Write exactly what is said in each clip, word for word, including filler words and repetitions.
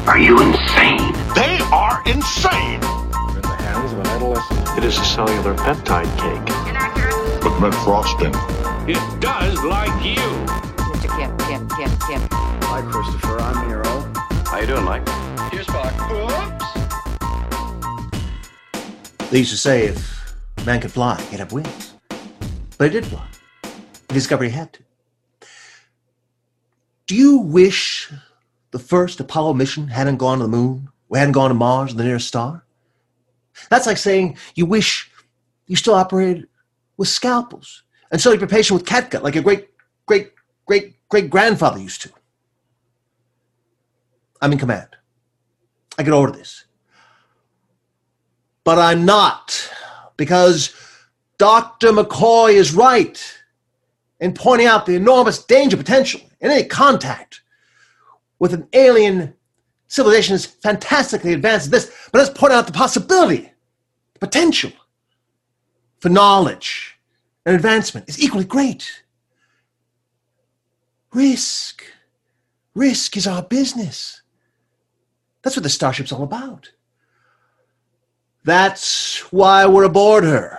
Are you insane? They are insane. In the hands of an adolescent. It is a cellular peptide cake. Inaccurate. But meant frosting. It does like you. Mister Kip, Kip, Kip, Kip. Hi, Christopher. I'm Nero. How you doing, Mike? Here's Spock. Oops. They used to say if man could fly, he'd have wings. But he did fly. He discovered he had to. Do you wish the first Apollo mission hadn't gone to the moon? We hadn't gone to Mars, the nearest star? That's like saying you wish you still operated with scalpels and studied your patient with catgut like your great, great, great, great grandfather used to. I'm in command. I get over this. But I'm not, because Doctor McCoy is right in pointing out the enormous danger potential in any contact with an alien civilization as fantastically advanced as this. But let's point out the possibility, the potential for knowledge and advancement is equally great. Risk. Risk is our business. That's what the Starship's all about. That's why we're aboard her.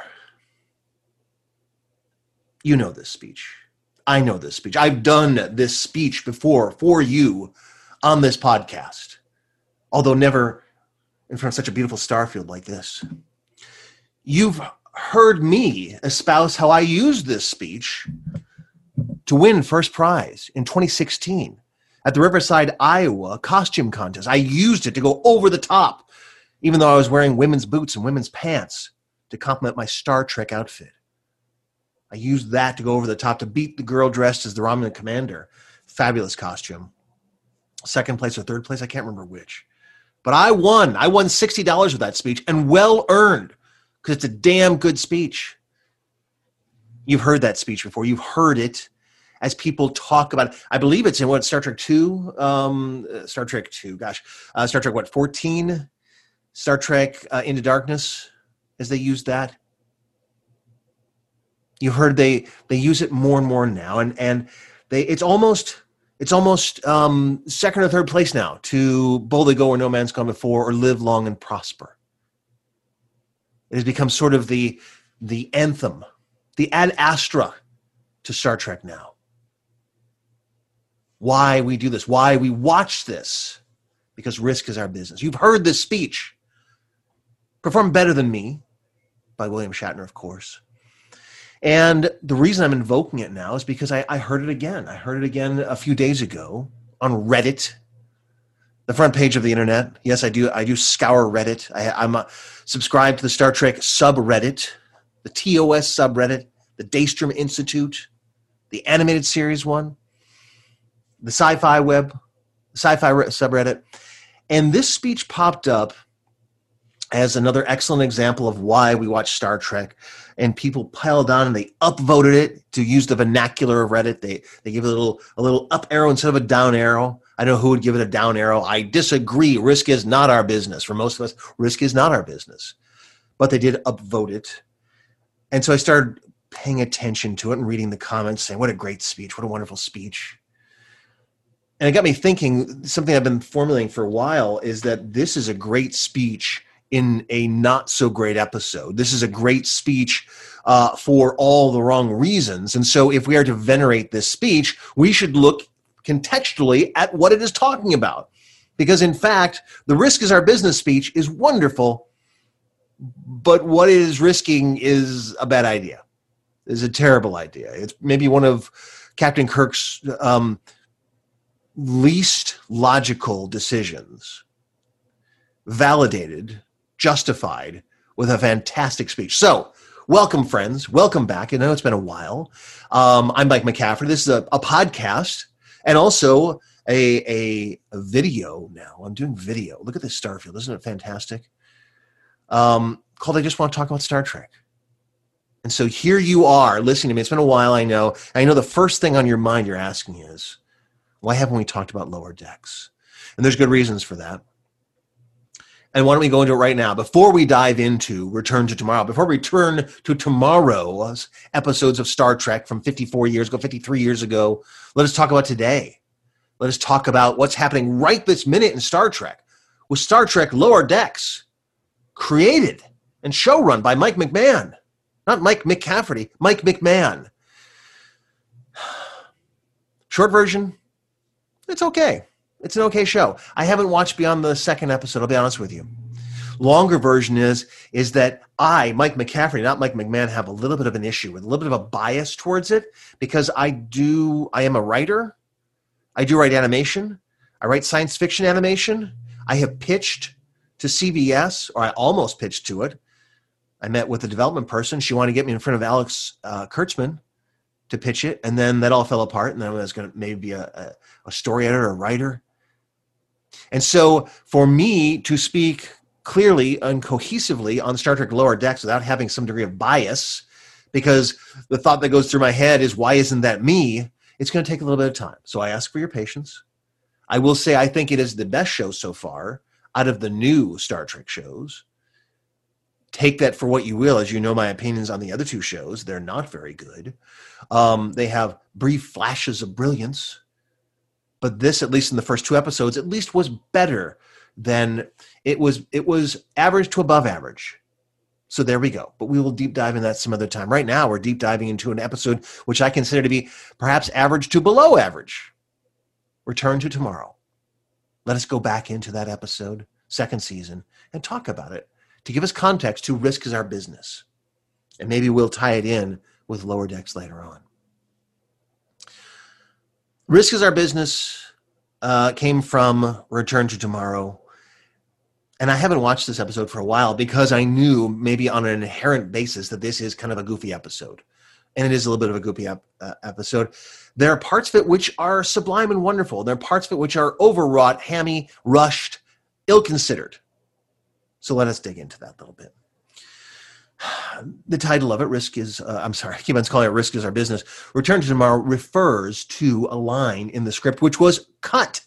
You know this speech. I know this speech. I've done this speech before for you on this podcast, although never in front of such a beautiful starfield like this. You've heard me espouse how I used this speech to win first prize in twenty sixteen at the Riverside, Iowa costume contest. I used it to go over the top, even though I was wearing women's boots and women's pants to complement my Star Trek outfit. I used that to go over the top to beat the girl dressed as the Romulan commander. Fabulous costume. Second place or third place, I can't remember which. But I won. I won sixty dollars with that speech, and well earned, because it's a damn good speech. You've heard that speech before. You've heard it as people talk about it. I believe it's in what, Star Trek two? Um, Star Trek two, gosh. Uh, Star Trek, what, fourteen? Star Trek uh, Into Darkness, as they used that. You heard they they use it more and more now, and and they it's almost it's almost um, second or third place now to boldly go where no man's gone before or live long and prosper. It has become sort of the the anthem, the ad astra to Star Trek now. Why we do this, why we watch this, because risk is our business. You've heard this speech, performed better than me, by William Shatner, of course. And the reason I'm invoking it now is because I, I heard it again. I heard it again a few days ago on Reddit, the front page of the internet. Yes, I do. I do scour Reddit. I, I'm uh, subscribed to the Star Trek subreddit, the T O S subreddit, the Daystrom Institute, the animated series one, the sci-fi web, the sci-fi re- subreddit. And this speech popped up as another excellent example of why we watch Star Trek. And people piled on and they upvoted it to use the vernacular of Reddit. They they give it a little a little up arrow instead of a down arrow. I know who would give it a down arrow. I disagree. Risk is not our business. For most of us, risk is not our business. But they did upvote it. And so I started paying attention to it and reading the comments saying, what a great speech. What a wonderful speech. And it got me thinking, something I've been formulating for a while is that this is a great speech in a not so great episode. This is a great speech uh, for all the wrong reasons. And so if we are to venerate this speech, we should look contextually at what it is talking about. Because in fact, the risk is our business speech is wonderful, but what it is risking is a bad idea. It's a terrible idea. It's maybe one of Captain Kirk's um, least logical decisions, validated, justified with a fantastic speech. So, welcome, friends. Welcome back. I know it's been a while. Um, I'm Mike McCaffrey. This is a, a podcast and also a, a, a video now. I'm doing video. Look at this Starfield. Isn't it fantastic? Um, called I Just Want to Talk About Star Trek. And so here you are listening to me. It's been a while, I know. I know the first thing on your mind you're asking is, why haven't we talked about Lower Decks? And there's good reasons for that. And why don't we go into it right now? Before we dive into Return to Tomorrow, before we turn to tomorrow's episodes of Star Trek from fifty-four years ago, fifty-three years ago, let us talk about today. Let us talk about what's happening right this minute in Star Trek with Star Trek Lower Decks, created and showrun by Mike McMahon. Not Mike McCafferty, Mike McMahon. Short version, it's okay. It's an okay show. I haven't watched beyond the second episode, I'll be honest with you. Longer version is, is that I, Mike McCafferty, not Mike McMahon, have a little bit of an issue with a little bit of a bias towards it because I do, I am a writer. I do write animation. I write science fiction animation. I have pitched to C B S, or I almost pitched to it. I met with the development person. She wanted to get me in front of Alex uh, Kurtzman to pitch it, and then that all fell apart, and then I was going to maybe be a, a, a story editor, a writer. And so for me to speak clearly and cohesively on Star Trek Lower Decks without having some degree of bias, because the thought that goes through my head is, why isn't that me? It's going to take a little bit of time. So I ask for your patience. I will say I think it is the best show so far out of the new Star Trek shows. Take that for what you will. As you know, my opinions on the other two shows, they're not very good. Um, they have brief flashes of brilliance. But this, at least in the first two episodes, at least was better than it was. It was average to above average. So there we go. But we will deep dive in that some other time. Right now, we're deep diving into an episode which I consider to be perhaps average to below average. Return to Tomorrow. Let us go back into that episode, second season, and talk about it to give us context to Risk is Our Business. And maybe we'll tie it in with Lower Decks later on. Risk is Our Business uh, came from Return to Tomorrow. And I haven't watched this episode for a while because I knew maybe on an inherent basis that this is kind of a goofy episode. And it is a little bit of a goofy ep- uh, episode. There are parts of it which are sublime and wonderful. There are parts of it which are overwrought, hammy, rushed, ill-considered. So let us dig into that a little bit. The title of it, Risk is, uh, I'm sorry, I keep on calling it Risk is Our Business. Return to Tomorrow refers to a line in the script which was cut.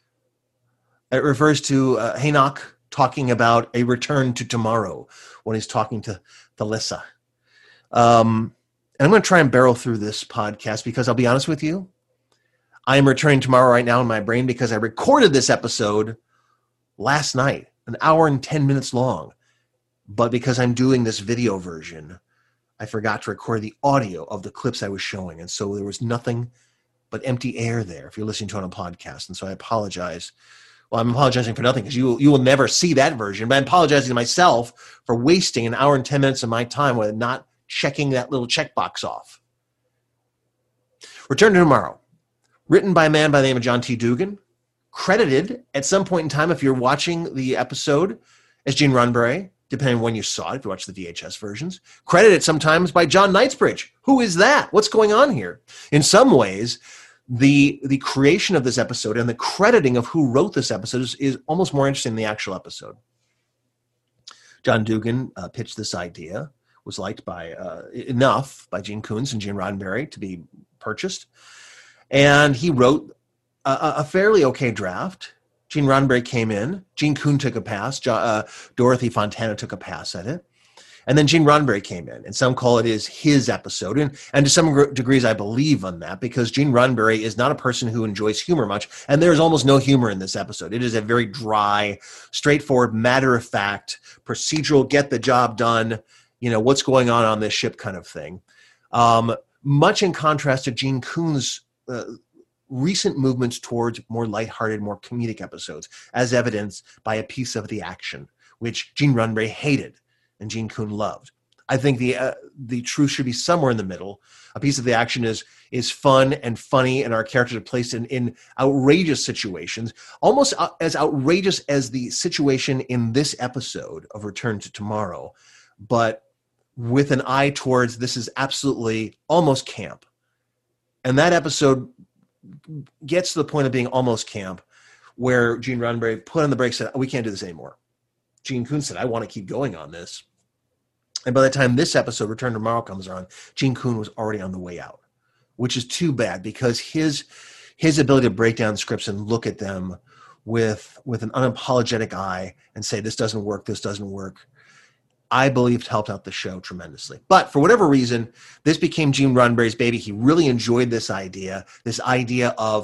It refers to uh, Haynock talking about a return to tomorrow when he's talking to Thalissa. Um, and I'm going to try and barrel through this podcast because I'll be honest with you, I am returning tomorrow right now in my brain because I recorded this episode last night, an hour and ten minutes long. But because I'm doing this video version, I forgot to record the audio of the clips I was showing. And so there was nothing but empty air there if you're listening to it on a podcast. And so I apologize. Well, I'm apologizing for nothing because you, you will never see that version. But I'm apologizing to myself for wasting an hour and ten minutes of my time with not checking that little checkbox off. Return to Tomorrow. Written by a man by the name of John T. Dugan. Credited at some point in time, if you're watching the episode, as Gene Roddenberry, depending on when you saw it, if you watch the V H S versions. Credited sometimes by John Knightsbridge. Who is that? What's going on here? In some ways, the the creation of this episode and the crediting of who wrote this episode is, is almost more interesting than the actual episode. John Dugan uh, pitched this idea, was liked by uh, enough by Gene Coons and Gene Roddenberry to be purchased. And he wrote a, a fairly okay draft. Gene Roddenberry came in. Gene Coon took a pass. Jo- uh, Dorothy Fontana took a pass at it. And then Gene Roddenberry came in. And some call it is his episode. And, and to some gr- degrees, I believe on that because Gene Roddenberry is not a person who enjoys humor much. And there's almost no humor in this episode. It is a very dry, straightforward, matter-of-fact, procedural, get the job done, you know, what's going on on this ship kind of thing. Um, much in contrast to Gene Coon's uh, recent movements towards more lighthearted, more comedic episodes, as evidenced by A Piece of the Action, which Gene Roddenberry hated and Gene Coon loved. I think the uh, the truth should be somewhere in the middle. A Piece of the Action is is fun and funny, and our characters are placed in, in outrageous situations, almost uh, as outrageous as the situation in this episode of Return to Tomorrow, but with an eye towards this is absolutely almost camp. And that episode gets to the point of being almost camp where Gene Roddenberry put on the brakes and said, we can't do this anymore. Gene Coon said, I want to keep going on this. And by the time this episode, Return to Tomorrow, comes on, Gene Coon was already on the way out, which is too bad because his his ability to break down scripts and look at them with, with an unapologetic eye and say, this doesn't work, this doesn't work, I believe helped out the show tremendously. But for whatever reason, this became Gene Roddenberry's baby. He really enjoyed this idea, this idea of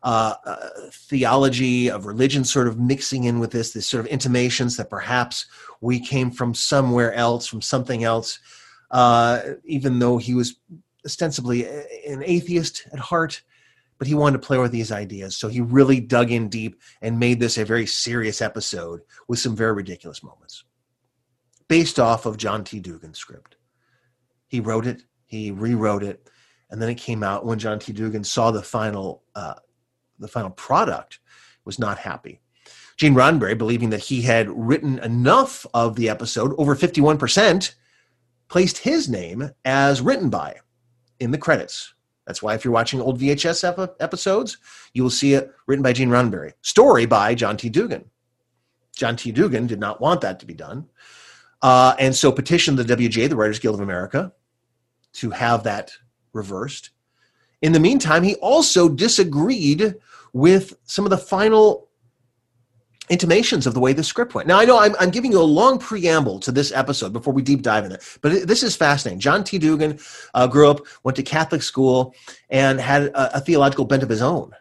uh, uh, theology of religion sort of mixing in with this, this sort of intimations that perhaps we came from somewhere else, from something else, uh, even though he was ostensibly an atheist at heart, but he wanted to play with these ideas. So he really dug in deep and made this a very serious episode with some very ridiculous moments based off of John T. Dugan's script. He wrote it, he rewrote it, and then it came out. When John T. Dugan saw the final uh, the final product, was not happy. Gene Roddenberry, believing that he had written enough of the episode, over fifty-one percent, placed his name as written by in the credits. That's why if you're watching old V H S ep- episodes, you will see it written by Gene Roddenberry. Story by John T. Dugan. John T. Dugan did not want that to be done, uh, and so petitioned the W G A, the Writers Guild of America, to have that reversed. In the meantime, he also disagreed with some of the final intimations of the way the script went. Now, I know I'm, I'm giving you a long preamble to this episode before we deep dive in it, but it, this is fascinating. John T. Dugan uh, grew up, went to Catholic school, and had a, a theological bent of his own.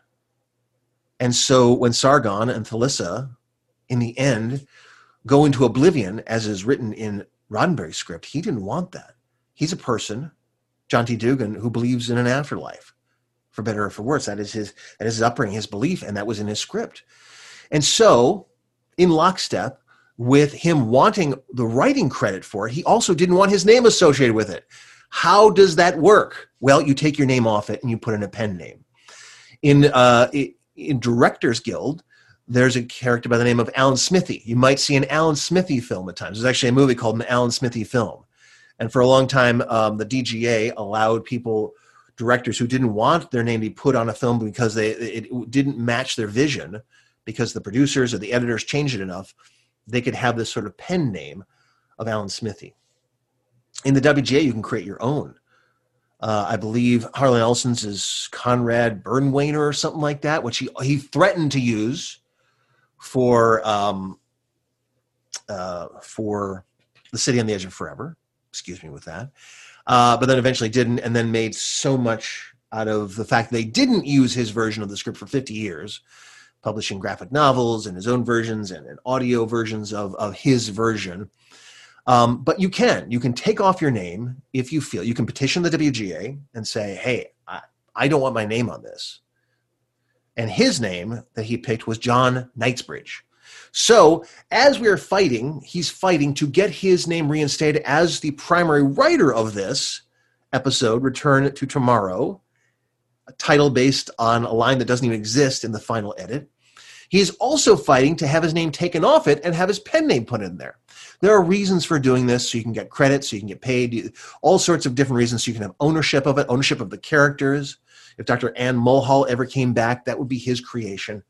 And so when Sargon and Thalissa, in the end, go into oblivion, as is written in Roddenberry's script, he didn't want that. He's a person, John T. Dugan, who believes in an afterlife, for better or for worse. That is his, that is his upbringing, his belief, and that was in his script. And so, in lockstep with him wanting the writing credit for it, he also didn't want his name associated with it. How does that work? Well, you take your name off it and you put in a pen name. In uh, in Directors Guild, there's a character by the name of Alan Smithy. You might see an Alan Smithy film at times. There's actually a movie called An Alan Smithy Film. And for a long time, um, the D G A allowed people, directors who didn't want their name to be put on a film because they it didn't match their vision, because the producers or the editors changed it enough, they could have this sort of pen name of Alan Smithy. In the W G A, you can create your own. Uh, I believe Harlan Ellison's is Conrad Bernwainer or something like that, which he, he threatened to use for um, uh, for The City on the Edge of Forever. Excuse me with that. Uh, but then eventually didn't, and then made so much out of the fact they didn't use his version of the script for fifty years, publishing graphic novels and his own versions and, and audio versions of, of his version. Um, but you can. You can take off your name if you feel. You can petition the W G A and say, hey, I, I don't want my name on this. And his name that he picked was John Knightsbridge. So as we are fighting, he's fighting to get his name reinstated as the primary writer of this episode, Return to Tomorrow, a title based on a line that doesn't even exist in the final edit. He's also fighting to have his name taken off it and have his pen name put in there. There are reasons for doing this, so you can get credit, so you can get paid, all sorts of different reasons, so you can have ownership of it, ownership of the characters. If Doctor Ann Mulhall ever came back, that would be his creation.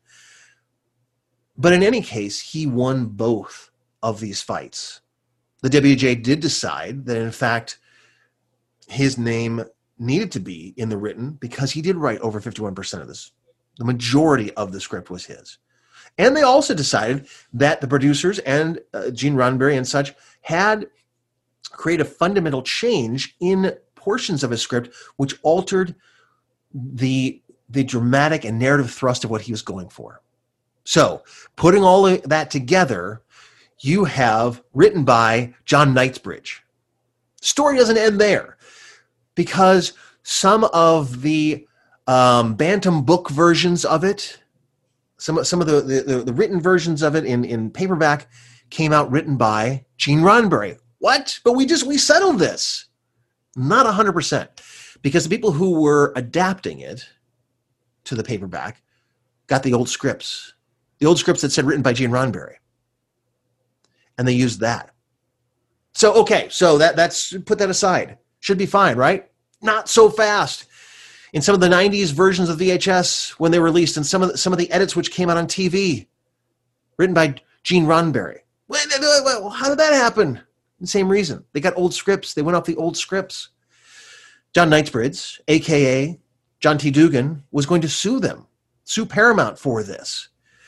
But in any case, he won both of these fights. The W G A did decide that, in fact, his name needed to be in the written because he did write over fifty-one percent of this. The majority of the script was his. And they also decided that the producers and uh, Gene Roddenberry and such had created a fundamental change in portions of his script which altered the, the dramatic and narrative thrust of what he was going for. So, putting all of that together, you have written by John Knightsbridge. Story doesn't end there, because some of the um, Bantam book versions of it, some some of the, the, the written versions of it in, in paperback came out written by Gene Roddenberry. What? But we just, we settled this. Not one hundred percent. Because the people who were adapting it to the paperback got the old scripts. The old scripts that said written by Gene Roddenberry. And they used that. So, okay, so that that's put that aside. Should be fine, right? Not so fast. In some of the nineties versions of V H S, when they were released, and some of the, some of the edits which came out on T V, written by Gene Roddenberry. Well, how did that happen? The same reason. They got old scripts. They went off the old scripts. John Knightsbridge, a k a. John T. Dugan, was going to sue them, sue Paramount for this.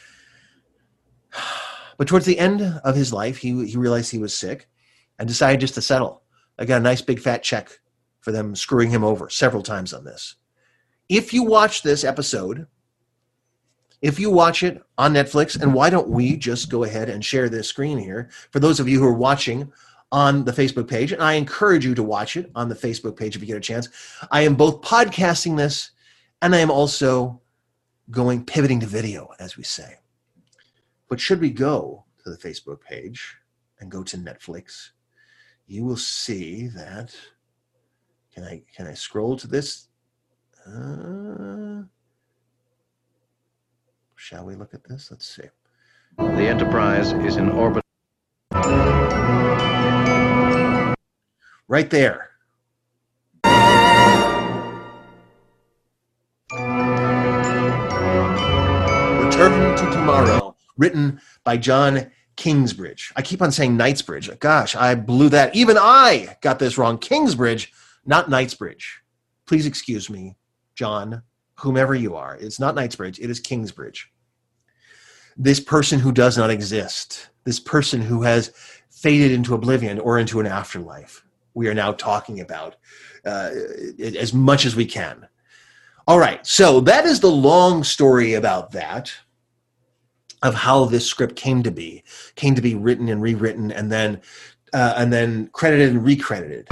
But towards the end of his life, he, he realized he was sick and decided just to settle. I got a nice big fat check for them screwing him over several times on this. If you watch this episode, if you watch it on Netflix, and why don't we just go ahead and share this screen here for those of you who are watching on the Facebook page, and I encourage you to watch it on the Facebook page if you get a chance. I am both podcasting this, and I am also going pivoting to video, as we say. But should we go to the Facebook page and go to Netflix, you will see that, can I, can I scroll to this? Uh, shall we look at this? Let's see. The Enterprise is in orbit. Right there. Return to Tomorrow, written by John Kingsbridge. I keep on saying Knightsbridge. Gosh, I blew that. Even I got this wrong. Kingsbridge, not Knightsbridge. Please excuse me, John, whomever you are. It's not Knightsbridge. It is Kingsbridge. This person who does not exist. This person who has faded into oblivion or into an afterlife. We are now talking about uh, as much as we can. All right, so that is the long story about that, of how this script came to be, came to be written and rewritten, and then uh, and then credited and recredited.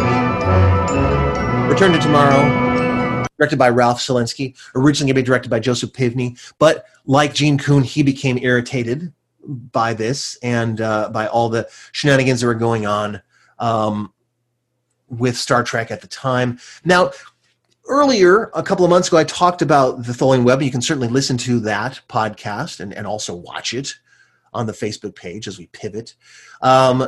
Return to Tomorrow, directed by Ralph Selinsky, originally going to be directed by Joseph Pivney, but like Gene Coon, he became irritated by this and uh, by all the shenanigans that were going on um, with Star Trek at the time. Now, earlier, a couple of months ago, I talked about the Tholian Web. You can certainly listen to that podcast and, and also watch it on the Facebook page as we pivot. Um,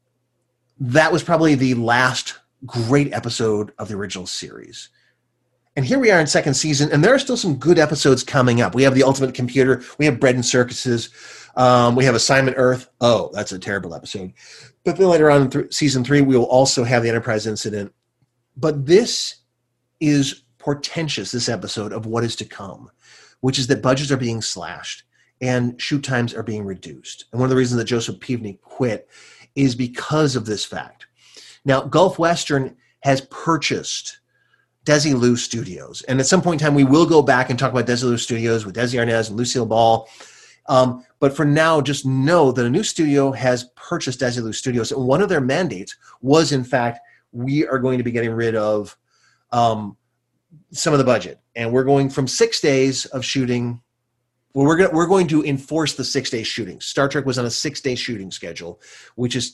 that was probably the last great episode of the original series. And here we are in second season, and there are still some good episodes coming up. We have The Ultimate Computer. We have Bread and Circuses. Um, we have Assignment Earth. Oh, that's a terrible episode. But then later on in th- season three, we will also have the Enterprise incident. But this is portentous, this episode, of what is to come, which is that budgets are being slashed and shoot times are being reduced. And one of the reasons that Joseph Pivney quit is because of this fact. Now, Gulf Western has purchased Desilu Studios. And at some point in time, we will go back and talk about Desilu Studios with Desi Arnaz and Lucille Ball. Um, but for now, just know that a new studio has purchased Desilu Studios. And one of their mandates was, in fact, we are going to be getting rid of um, some of the budget. And we're going from six days of shooting. Well, we're going we're going to enforce the six-day shooting. Star Trek was on a six-day shooting schedule, which is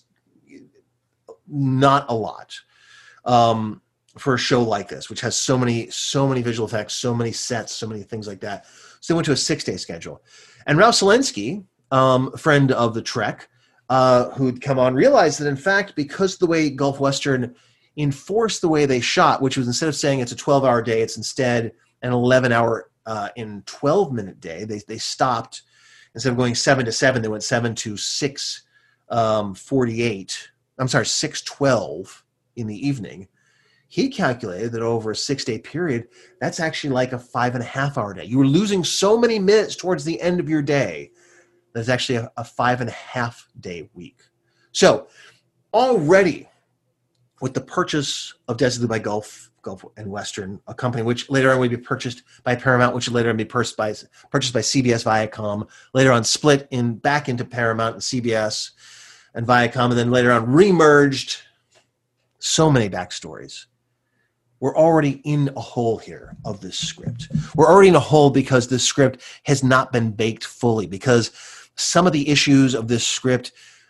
not a lot um, for a show like this, which has so many so many visual effects, so many sets, so many things like that. So they went to a six-day schedule. And Ralph Selinsky, um, a friend of the Trek, uh, who'd come on, realized that, in fact, because of the way Gulf Western enforced the way they shot, which was instead of saying it's a twelve-hour day, it's instead an eleven-hour uh, in twelve-minute day. They they stopped. Instead of going seven to seven, they went seven to six um, forty-eight. I'm sorry, six twelve in the evening. He calculated that over a six-day period, that's actually like a five-and-a-half-hour day. You were losing so many minutes towards the end of your day. That's actually a, a five-and-a-half-day week. So already, with the purchase of Desilu by Gulf, Gulf and Western, a company which later on would be purchased by Paramount, which would later on be purchased by, purchased by C B S Viacom, later on split in back into Paramount and C B S and Viacom, and then later on remerged. So many backstories. We're already in a hole here of this script. We're already in a hole because this script has not been baked fully, because some of the issues of this script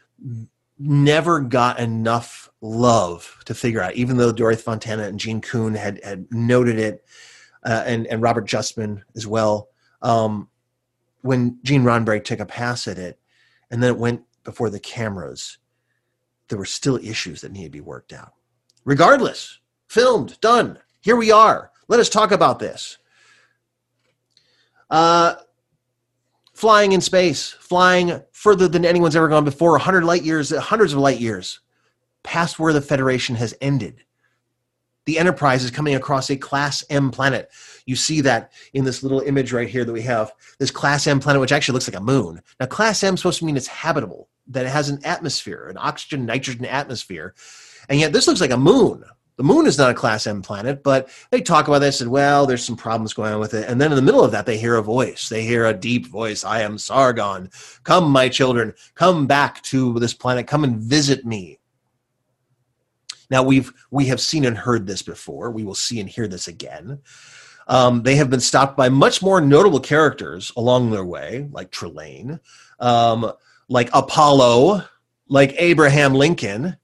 never got enough love to figure out, even though Dorothy Fontana and Gene Coon had, had noted it, uh, and, and Robert Justman as well. Um, when Gene Roddenberry took a pass at it, and then it went before the cameras, there were still issues that needed to be worked out. Regardless, filmed, done. Here we are. Let us talk about this. Uh, flying in space, flying further than anyone's ever gone before, one hundred light years, hundreds of light years, past where the Federation has ended. The Enterprise is coming across a Class M planet. You see that in this little image right here that we have, this Class M planet, which actually looks like a moon. Now, Class M is supposed to mean it's habitable, that it has an atmosphere, an oxygen, nitrogen atmosphere. And yet this looks like a moon. The moon is not a Class M planet, but they talk about this and, well, there's some problems going on with it. And then in the middle of that, they hear a voice. They hear a deep voice. I am Sargon. Come, my children. Come back to this planet. Come and visit me. Now, we've we have seen and heard this before. We will see and hear this again. Um, they have been stopped by much more notable characters along their way, like Trelane, um, like Apollo, like Abraham Lincoln.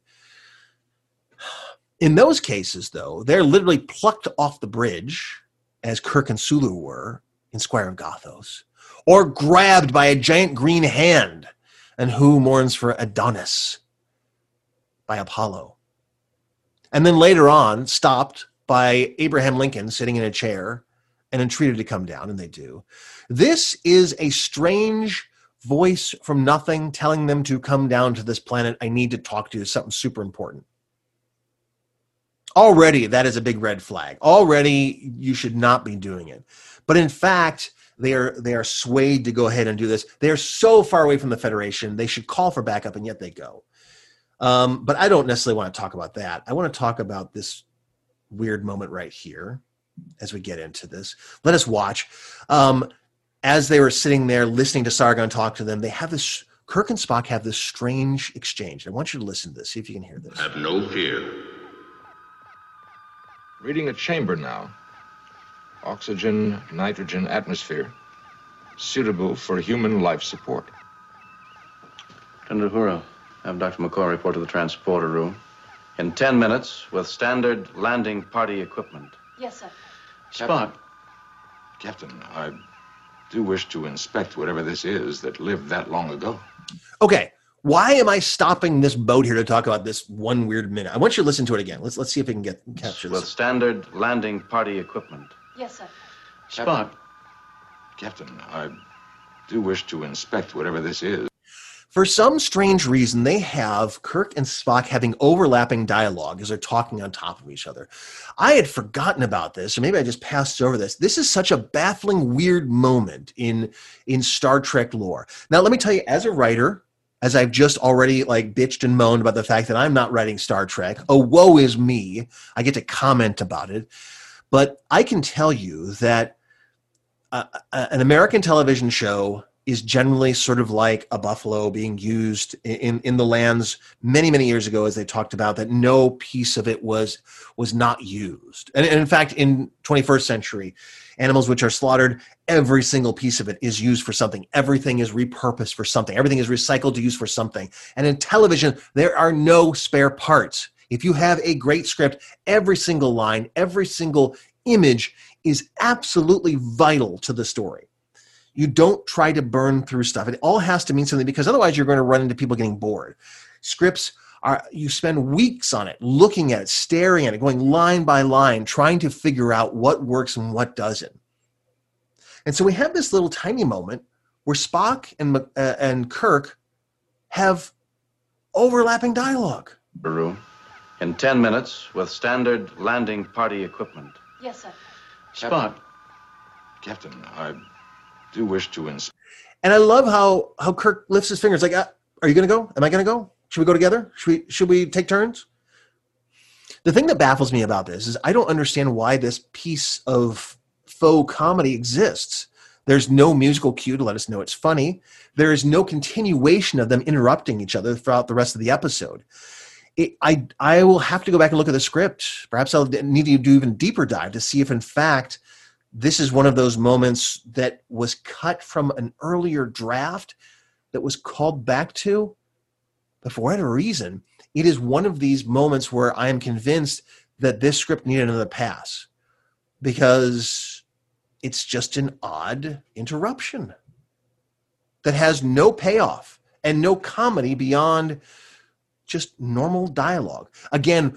In those cases, though, they're literally plucked off the bridge, as Kirk and Sulu were in Squire of Gothos, or grabbed by a giant green hand, and who mourns for Adonis by Apollo. And then later on, stopped by Abraham Lincoln sitting in a chair and entreated to come down, and they do. This is a strange voice from nothing telling them to come down to this planet. I need to talk to you. Something super important. Already, that is a big red flag. Already, you should not be doing it. But in fact, they are they are swayed to go ahead and do this. They are so far away from the Federation, they should call for backup, and yet they go. Um, but I don't necessarily want to talk about that. I want to talk about this weird moment right here as we get into this. Let us watch. Um, as they were sitting there listening to Sargon talk to them, they have this, Kirk and Spock have this strange exchange. I want you to listen to this, see if you can hear this. Have no fear. Reading a chamber now. Oxygen, nitrogen atmosphere. Suitable for human life support. Lieutenant Uhura, have Doctor McCoy report to the transporter room. In ten minutes, with standard landing party equipment. Yes, sir. Spock. Captain, I do wish to inspect whatever this is that lived that long ago. Okay. Why am I stopping this boat here to talk about this one weird minute? I want you to listen to it again. Let's let's see if we can get capture this. With standard landing party equipment. Yes, sir. Spock. Captain, I do wish to inspect whatever this is. For some strange reason, they have Kirk and Spock having overlapping dialogue as they're talking on top of each other. I had forgotten about this, or maybe I just passed over this. This is such a baffling, weird moment in, in Star Trek lore. Now, let me tell you, as a writer, as I've just already like bitched and moaned about the fact that I'm not writing Star Trek, oh, woe is me. I get to comment about it. But I can tell you that uh, an American television show is generally sort of like a buffalo being used in, in the lands many, many years ago, as they talked about, that no piece of it was was not used. And, and in fact, in twenty-first century, animals which are slaughtered, every single piece of it is used for something. Everything is repurposed for something. Everything is recycled to use for something. And in television, there are no spare parts. If you have a great script, every single line, every single image is absolutely vital to the story. You don't try to burn through stuff. It all has to mean something, because otherwise you're going to run into people getting bored. Scripts are, you spend weeks on it, looking at it, staring at it, going line by line, trying to figure out what works and what doesn't. And so we have this little tiny moment where Spock and, uh, and Kirk have overlapping dialogue. Room. In ten minutes, with standard landing party equipment. Yes, sir. Spock. Captain, I do wish to inspect. And I love how, how Kirk lifts his fingers like, uh, are you going to go? Am I going to go? Should we go together? Should we, should we take turns? The thing that baffles me about this is I don't understand why this piece of faux comedy exists. There's no musical cue to let us know it's funny. There is no continuation of them interrupting each other throughout the rest of the episode. It, I, I will have to go back and look at the script. Perhaps I'll need to do even deeper dive to see if, in fact, this is one of those moments that was cut from an earlier draft that was called back to. But for whatever reason, it is one of these moments where I am convinced that this script needed another pass, because it's just an odd interruption that has no payoff and no comedy beyond just normal dialogue. Again,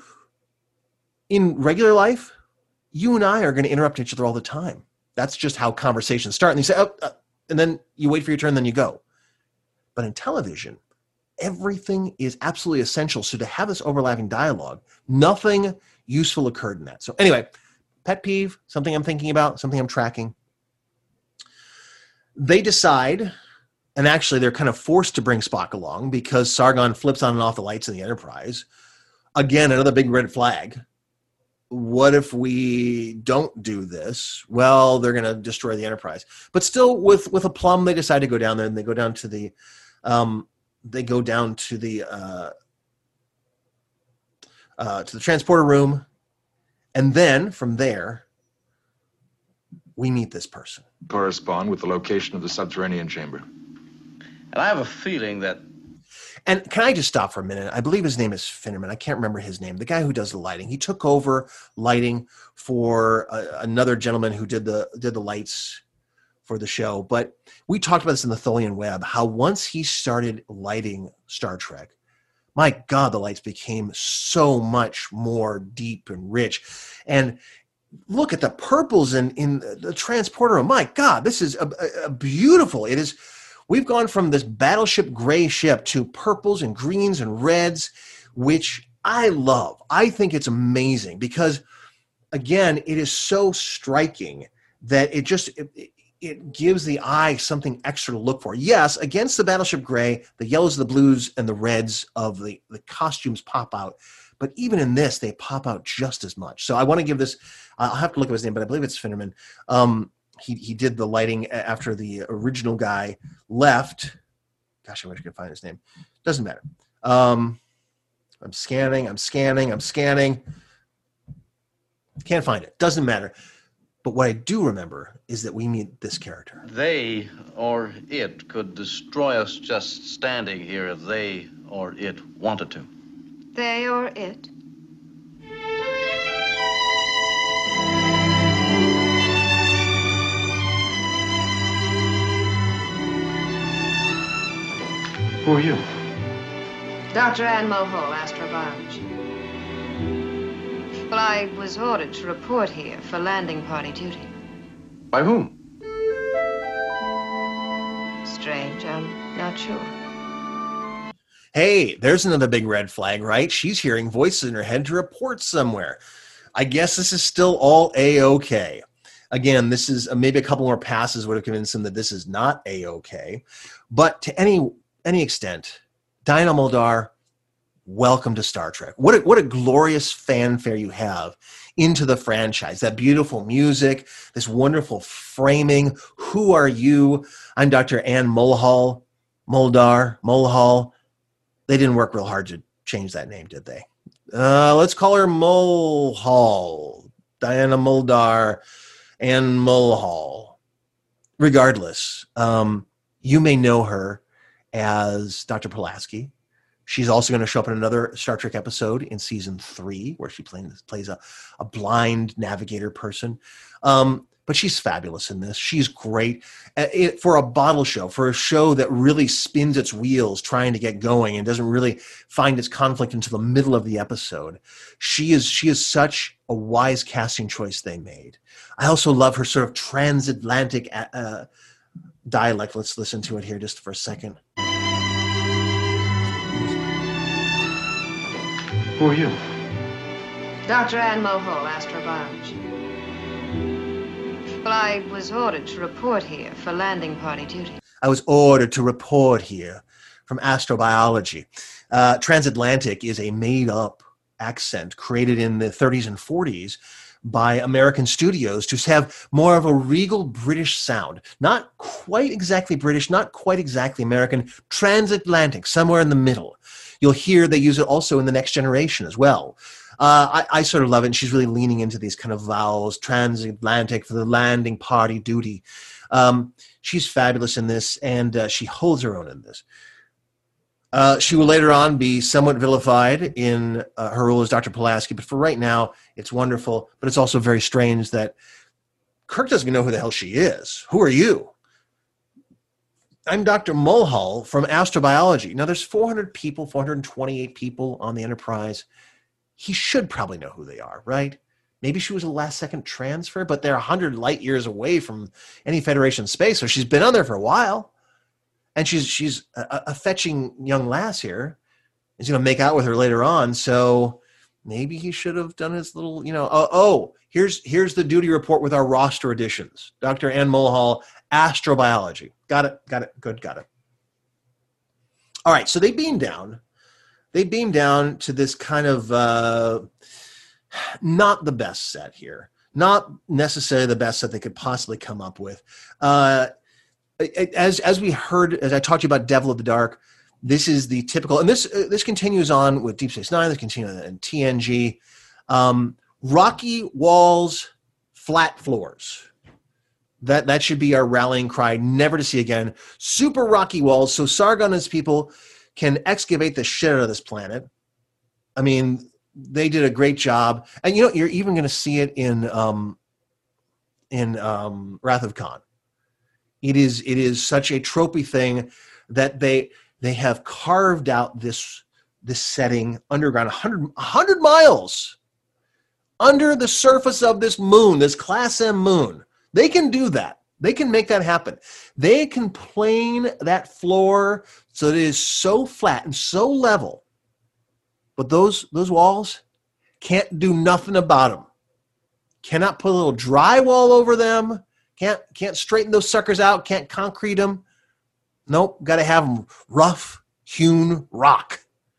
in regular life, you and I are going to interrupt each other all the time. That's just how conversations start. And you say, oh, uh, and then you wait for your turn, then you go. But in television, everything is absolutely essential. So to have this overlapping dialogue, nothing useful occurred in that. So anyway, pet peeve, something I'm thinking about, something I'm tracking. They decide, and actually they're kind of forced to bring Spock along because Sargon flips on and off the lights in the Enterprise. Again, another big red flag. what if we don't do this? Well, they're going to destroy the Enterprise. But still, with with aplomb, they decide to go down there, and they go down to the, um, they go down to the, uh, uh, to the transporter room, and then from there, we meet this person. Correspond with the location of the subterranean chamber. And I have a feeling that... And can I just stop for a minute? I believe his name is Finnerman. I can't remember his name. The guy who does the lighting. He took over lighting for uh, another gentleman who did the did the lights for the show. But we talked about this in the Tholian Web, how once he started lighting Star Trek, my God, the lights became so much more deep and rich. And look at the purples in, in the transporter. Oh, my God, this is a, a, a beautiful. It is... We've gone from this battleship gray ship to purples and greens and reds, which I love. I think it's amazing because, again, it is so striking that it just it, it gives the eye something extra to look for. Yes, against the battleship gray, the yellows, the blues, and the reds of the, the costumes pop out. But even in this, they pop out just as much. So I want to give this, I'll have to look up his name, but I believe it's Finnerman. Um, He he did the lighting after the original guy left. Gosh, I wish I could find his name. Doesn't matter. Um, I'm scanning, I'm scanning, I'm scanning. Can't find it. Doesn't matter. But what I do remember is that we meet this character. They or it could destroy us just standing here if they or it wanted to. They or it? Who are you? Doctor Anne Mulhall, astrobiology. Well, I was ordered to report here for landing party duty. By whom? Strange, I'm not sure. Hey, there's another big red flag, right? She's hearing voices in her head to report somewhere. I guess this is still all A-okay. Again, this is uh, maybe a couple more passes would have convinced him that this is not A-okay. But to any any extent, Diana Muldaur, welcome to Star Trek. What a, what a glorious fanfare you have into the franchise. That beautiful music, this wonderful framing. Who are you? I'm Doctor Anne Mulhall, Muldaur, Mulhall. They didn't work real hard to change that name, did they? Uh, let's call her Mulhall. Diana Muldaur and Mulhall. Regardless, um, you may know her as Doctor Pulaski. She's also going to show up in another Star Trek episode in season three, where she play, plays a, a blind navigator person. Um, but she's fabulous in this. She's great. Uh, it, for a bottle show, for a show that really spins its wheels trying to get going and doesn't really find its conflict until the middle of the episode. She is she is such a wise casting choice they made. I also love her sort of transatlantic uh, dialect. Let's listen to it here just for a second. Who are you? Doctor Anne Mulhall, astrobiology. Well, I was ordered to report here for landing party duty. I was ordered to report here from astrobiology. Uh, transatlantic is a made-up accent created in the thirties and forties by American studios to have more of a regal British sound. Not quite exactly British, not quite exactly American, transatlantic, somewhere in the middle. You'll hear they use it also in The Next Generation as well. Uh, I, I sort of love it, and she's really leaning into these kind of vowels, transatlantic for the landing party duty. Um, she's fabulous in this, and uh, she holds her own in this. Uh, she will later on be somewhat vilified in uh, her role as Doctor Pulaski, but for right now, it's wonderful, but it's also very strange that Kirk doesn't even know who the hell she is. Who are you? I'm Doctor Mulhall from astrobiology. Now, there's four hundred people, four hundred twenty-eight people on the Enterprise. He should probably know who they are, right? Maybe she was a last-second transfer, but they're one hundred light years away from any Federation space, so she's been on there for a while. And she's she's a, a fetching young lass here. He's going to make out with her later on, so maybe he should have done his little, you know, oh, oh here's here's the duty report with our roster additions. Doctor Anne Mulhall, astrobiology. Got it, got it, good, got it. All right, so they beam down. They beam down to this kind of uh, not the best set here. Not necessarily the best set they could possibly come up with. Uh, as as we heard, as I talked to you about Devil of the Dark, this is the typical, and this uh, this continues on with Deep Space Nine. This continues in T N G. Um, rocky walls, flat floors. That that should be our rallying cry. Never to see again. Super rocky walls, so Sargon and his people can excavate the shit out of this planet. I mean, they did a great job, and you know you're even going to see it in um, in um, Wrath of Khan. It is it is such a tropey thing that they they have carved out this this setting underground, one hundred, one hundred miles under the surface of this moon, this Class M moon. They can do that. They can make that happen. They can plane that floor so that it is so flat and so level. But those those walls can't do nothing about them. Cannot put a little drywall over them. Can't can't straighten those suckers out. Can't concrete them. Nope. Got to have them rough hewn rock.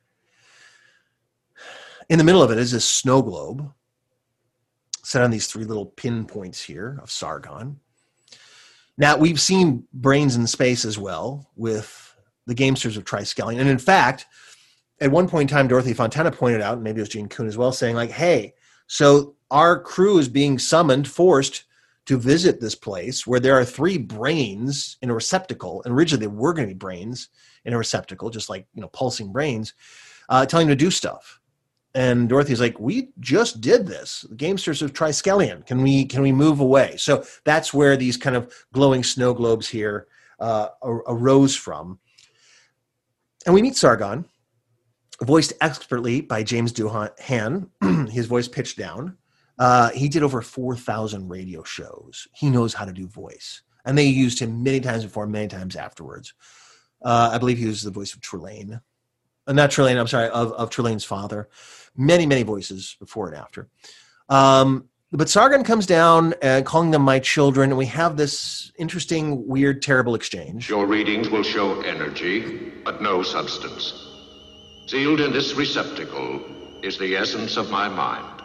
In the middle of it is this snow globe set on these three little pinpoints here of Sargon. Now, we've seen brains in space as well with the gamesters of Triskelion. And in fact, at one point in time, Dorothy Fontana pointed out, and maybe it was Gene Kuhn as well, saying like, hey, so our crew is being summoned, forced to visit this place where there are three brains in a receptacle. And originally they were going to be brains in a receptacle, just like, you know, pulsing brains, uh, telling them to do stuff. And Dorothy's like, we just did this. The gamesters of Triskelion. Can we can we move away? So that's where these kind of glowing snow globes here uh, arose from. And we meet Sargon, voiced expertly by James Doohan, his voice pitched down. Uh, he did over four thousand radio shows. He knows how to do voice. And they used him many times before, many times afterwards. Uh, I believe he was the voice of Trelane. Uh, not Trelane, I'm sorry, of, of Trelane's father. Many, many voices before and after. Um, but Sargon comes down and calling them my children, and we have this interesting, weird, terrible exchange. Your readings will show energy, but no substance. Sealed in this receptacle is the essence of my mind.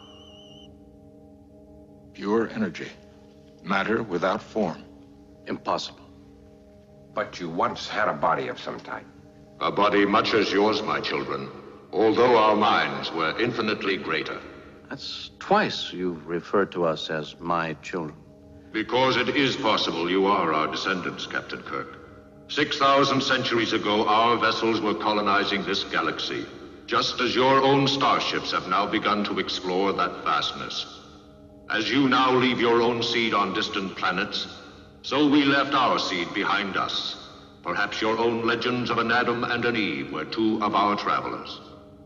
Pure energy. Matter without form. Impossible. But you once had a body of some type. A body much as yours, my children, although our minds were infinitely greater. That's twice you've referred to us as my children. Because it is possible you are our descendants, Captain Kirk. Six thousand centuries ago, our vessels were colonizing this galaxy, just as your own starships have now begun to explore that vastness. As you now leave your own seed on distant planets, so we left our seed behind us. Perhaps your own legends of an Adam and an Eve were two of our travelers.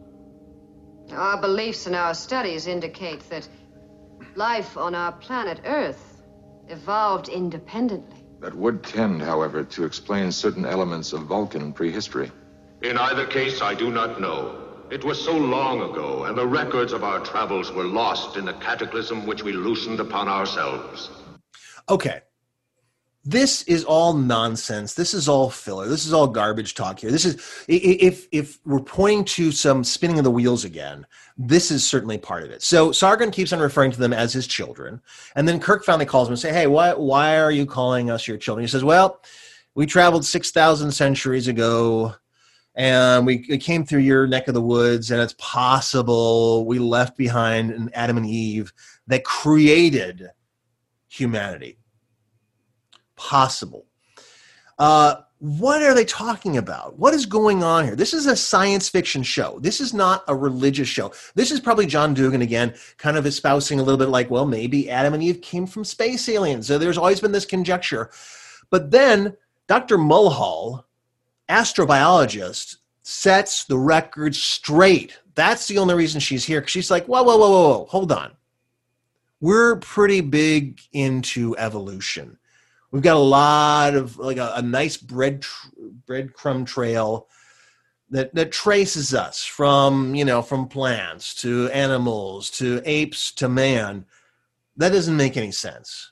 Our beliefs and our studies indicate that life on our planet Earth evolved independently. That would tend, however, to explain certain elements of Vulcan prehistory. In either case, I do not know. It was so long ago, and the records of our travels were lost in the cataclysm which we loosened upon ourselves. Okay. This is all nonsense. This is all filler. This is all garbage talk here. This is, if if we're pointing to some spinning of the wheels again, this is certainly part of it. So Sargon keeps on referring to them as his children. And then Kirk finally calls him and says, hey, why, why are you calling us your children? He says, well, we traveled six thousand centuries ago, and we, we came through your neck of the woods, and it's possible we left behind an Adam and Eve that created humanity. Possible. Uh, what are they talking about? What is going on here? This is a science fiction show. This is not a religious show. This is probably John Dugan again, kind of espousing a little bit like, well, maybe Adam and Eve came from space aliens. So there's always been this conjecture. But then Doctor Mulhall, astrobiologist, sets the record straight. That's the only reason she's here. She's like, whoa, whoa, whoa, whoa, whoa, hold on. We're pretty big into evolution. We've got a lot of, like a, a nice bread tr- breadcrumb trail that, that traces us from, you know, from plants to animals to apes to man. That doesn't make any sense.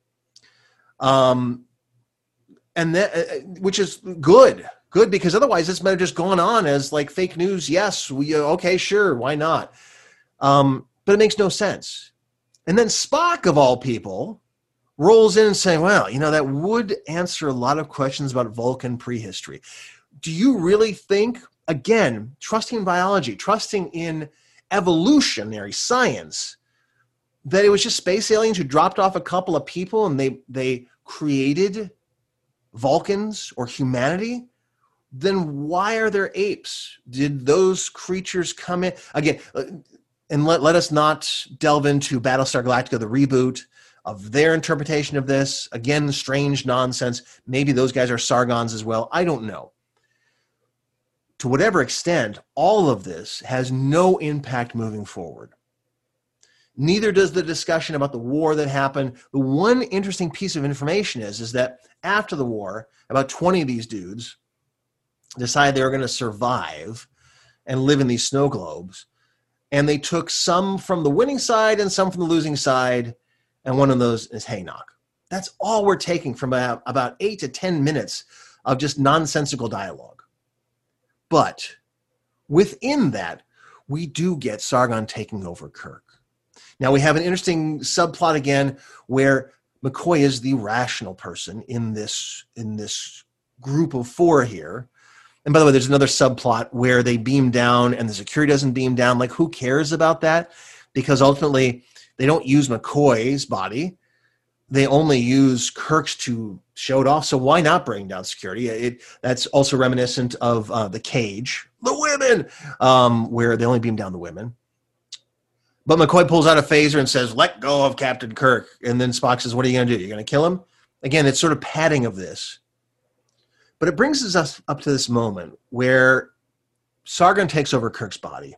Um, and that, uh, which is good, good, because otherwise this might have just gone on as like fake news. Yes, we, uh, okay, sure, why not? Um, but it makes no sense. And then Spock, of all people, rolls in and saying, well, you know, that would answer a lot of questions about Vulcan prehistory. Do you really think, again, trusting in biology, trusting in evolutionary science, that it was just space aliens who dropped off a couple of people and they they created Vulcans or humanity? Then why are there apes? Did those creatures come in? Again, and let, let us not delve into Battlestar Galactica, the reboot, of their interpretation of this. Again, strange nonsense. Maybe those guys are Sargons as well. I don't know. To whatever extent, all of this has no impact moving forward. Neither does the discussion about the war that happened. The one interesting piece of information is, is that after the war, about twenty of these dudes decided they were going to survive and live in these snow globes. And they took some from the winning side and some from the losing side. And one of those is Haynock. That's all we're taking from about, about eight to ten minutes of just nonsensical dialogue. But within that, we do get Sargon taking over Kirk. Now, we have an interesting subplot again where McCoy is the rational person in this, in this group of four here. And by the way, there's another subplot where they beam down and the security doesn't beam down. Like, who cares about that? Because ultimately, they don't use McCoy's body. They only use Kirk's to show it off. So why not bring down security? It, that's also reminiscent of uh, The Cage, The Women, um, where they only beam down the women. But McCoy pulls out a phaser and says, let go of Captain Kirk. And then Spock says, what are you going to do? You're going to kill him? Again, it's sort of padding of this. But it brings us up to this moment where Sargon takes over Kirk's body.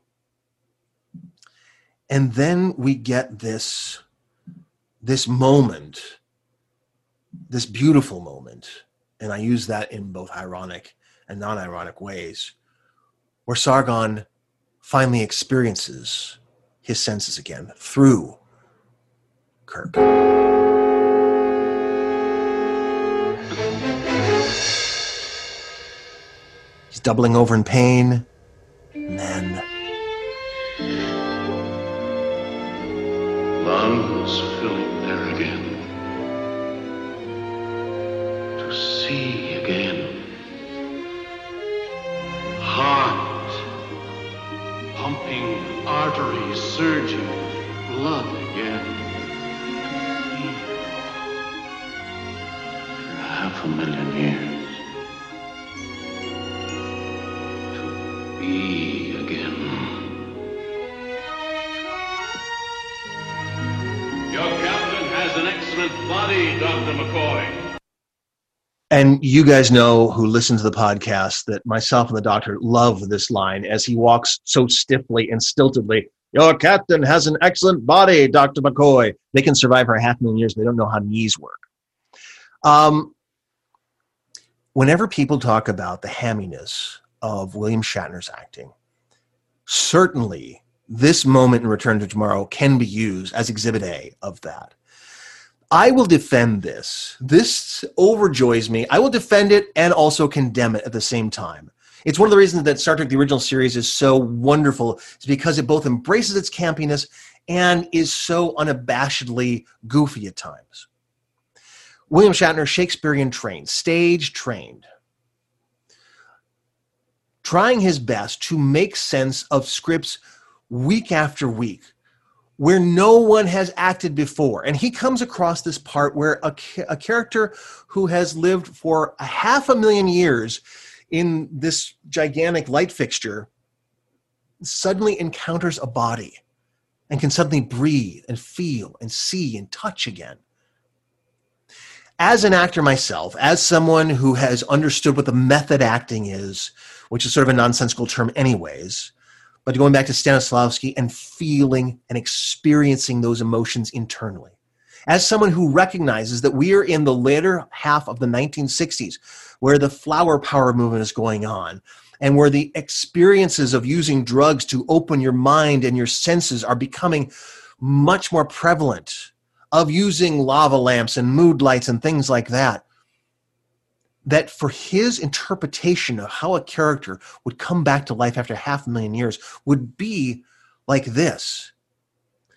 And then we get this, this moment, this beautiful moment, and I use that in both ironic and non-ironic ways, where Sargon finally experiences his senses again through Kirk. He's doubling over in pain, and then lungs filling there again, to see again, heart pumping, arteries surging, blood again, to feel for half a million years, to be again. Your captain has an excellent body, Doctor McCoy. And you guys know, who listen to the podcast, that myself and the doctor love this line as he walks so stiffly and stiltedly. Your captain has an excellent body, Doctor McCoy. They can survive for a half million years. They don't know how knees work. Um, whenever people talk about the hamminess of William Shatner's acting, certainly this moment in Return to Tomorrow can be used as Exhibit A of that. I will defend this. This overjoys me. I will defend it and also condemn it at the same time. It's one of the reasons that Star Trek, the original series, is so wonderful, is because it both embraces its campiness and is so unabashedly goofy at times. William Shatner, Shakespearean trained, stage trained, trying his best to make sense of scripts week after week, where no one has acted before. And he comes across this part where a, a character who has lived for a half a million years in this gigantic light fixture suddenly encounters a body and can suddenly breathe and feel and see and touch again. As an actor myself, as someone who has understood what the method acting is, which is sort of a nonsensical term anyways, but going back to Stanislavski and feeling and experiencing those emotions internally. As someone who recognizes that we are in the later half of the nineteen sixties, where the flower power movement is going on, and where the experiences of using drugs to open your mind and your senses are becoming much more prevalent, of using lava lamps and mood lights and things like that, that for his interpretation of how a character would come back to life after half a million years would be like this.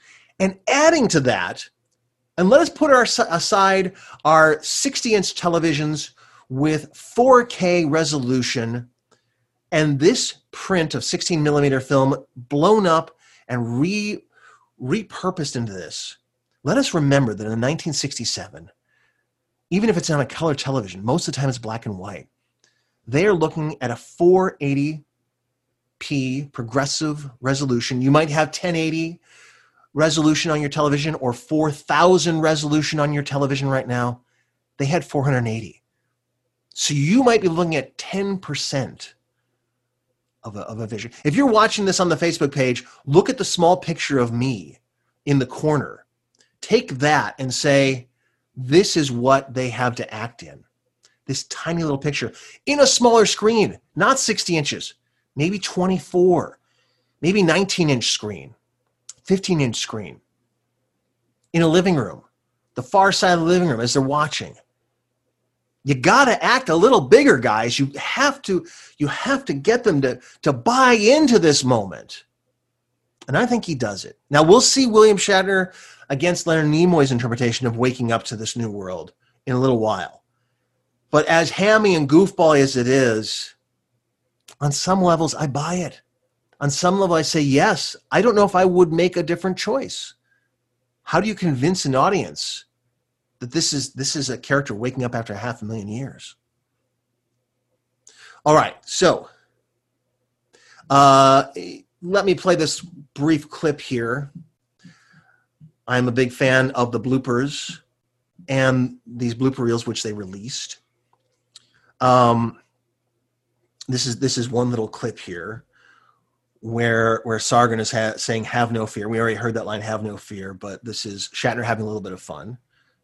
And adding to that, and let us put our, aside our sixty-inch televisions with four K resolution and this print of sixteen millimeter film blown up and re, repurposed into this. Let us remember that in nineteen sixty-seven, even if it's on a color television, most of the time it's black and white. They are looking at a four eighty p progressive resolution. You might have ten eighty resolution on your television or four thousand resolution on your television right now. They had four eighty. So you might be looking at ten percent of a, of a vision. If you're watching this on the Facebook page, look at the small picture of me in the corner. Take that and say, this is what they have to act in. This tiny little picture in a smaller screen, not sixty inches, maybe twenty-four, maybe nineteen inch screen, fifteen inch screen, in a living room, the far side of the living room as they're watching. You got to act a little bigger, guys. You have to, you have to get them to, to buy into this moment. And I think he does it. Now, we'll see William Shatner against Leonard Nimoy's interpretation of waking up to this new world in a little while. But as hammy and goofball as it is, on some levels, I buy it. On some level, I say, yes, I don't know if I would make a different choice. How do you convince an audience that this is this is a character waking up after half a million years? All right, so uh, let me play this brief clip here. I'm a big fan of the bloopers and these blooper reels which they released. Um, this is this is one little clip here where where Sargon is ha- saying "Have no fear." We already heard that line, "Have no fear," but this is Shatner having a little bit of fun.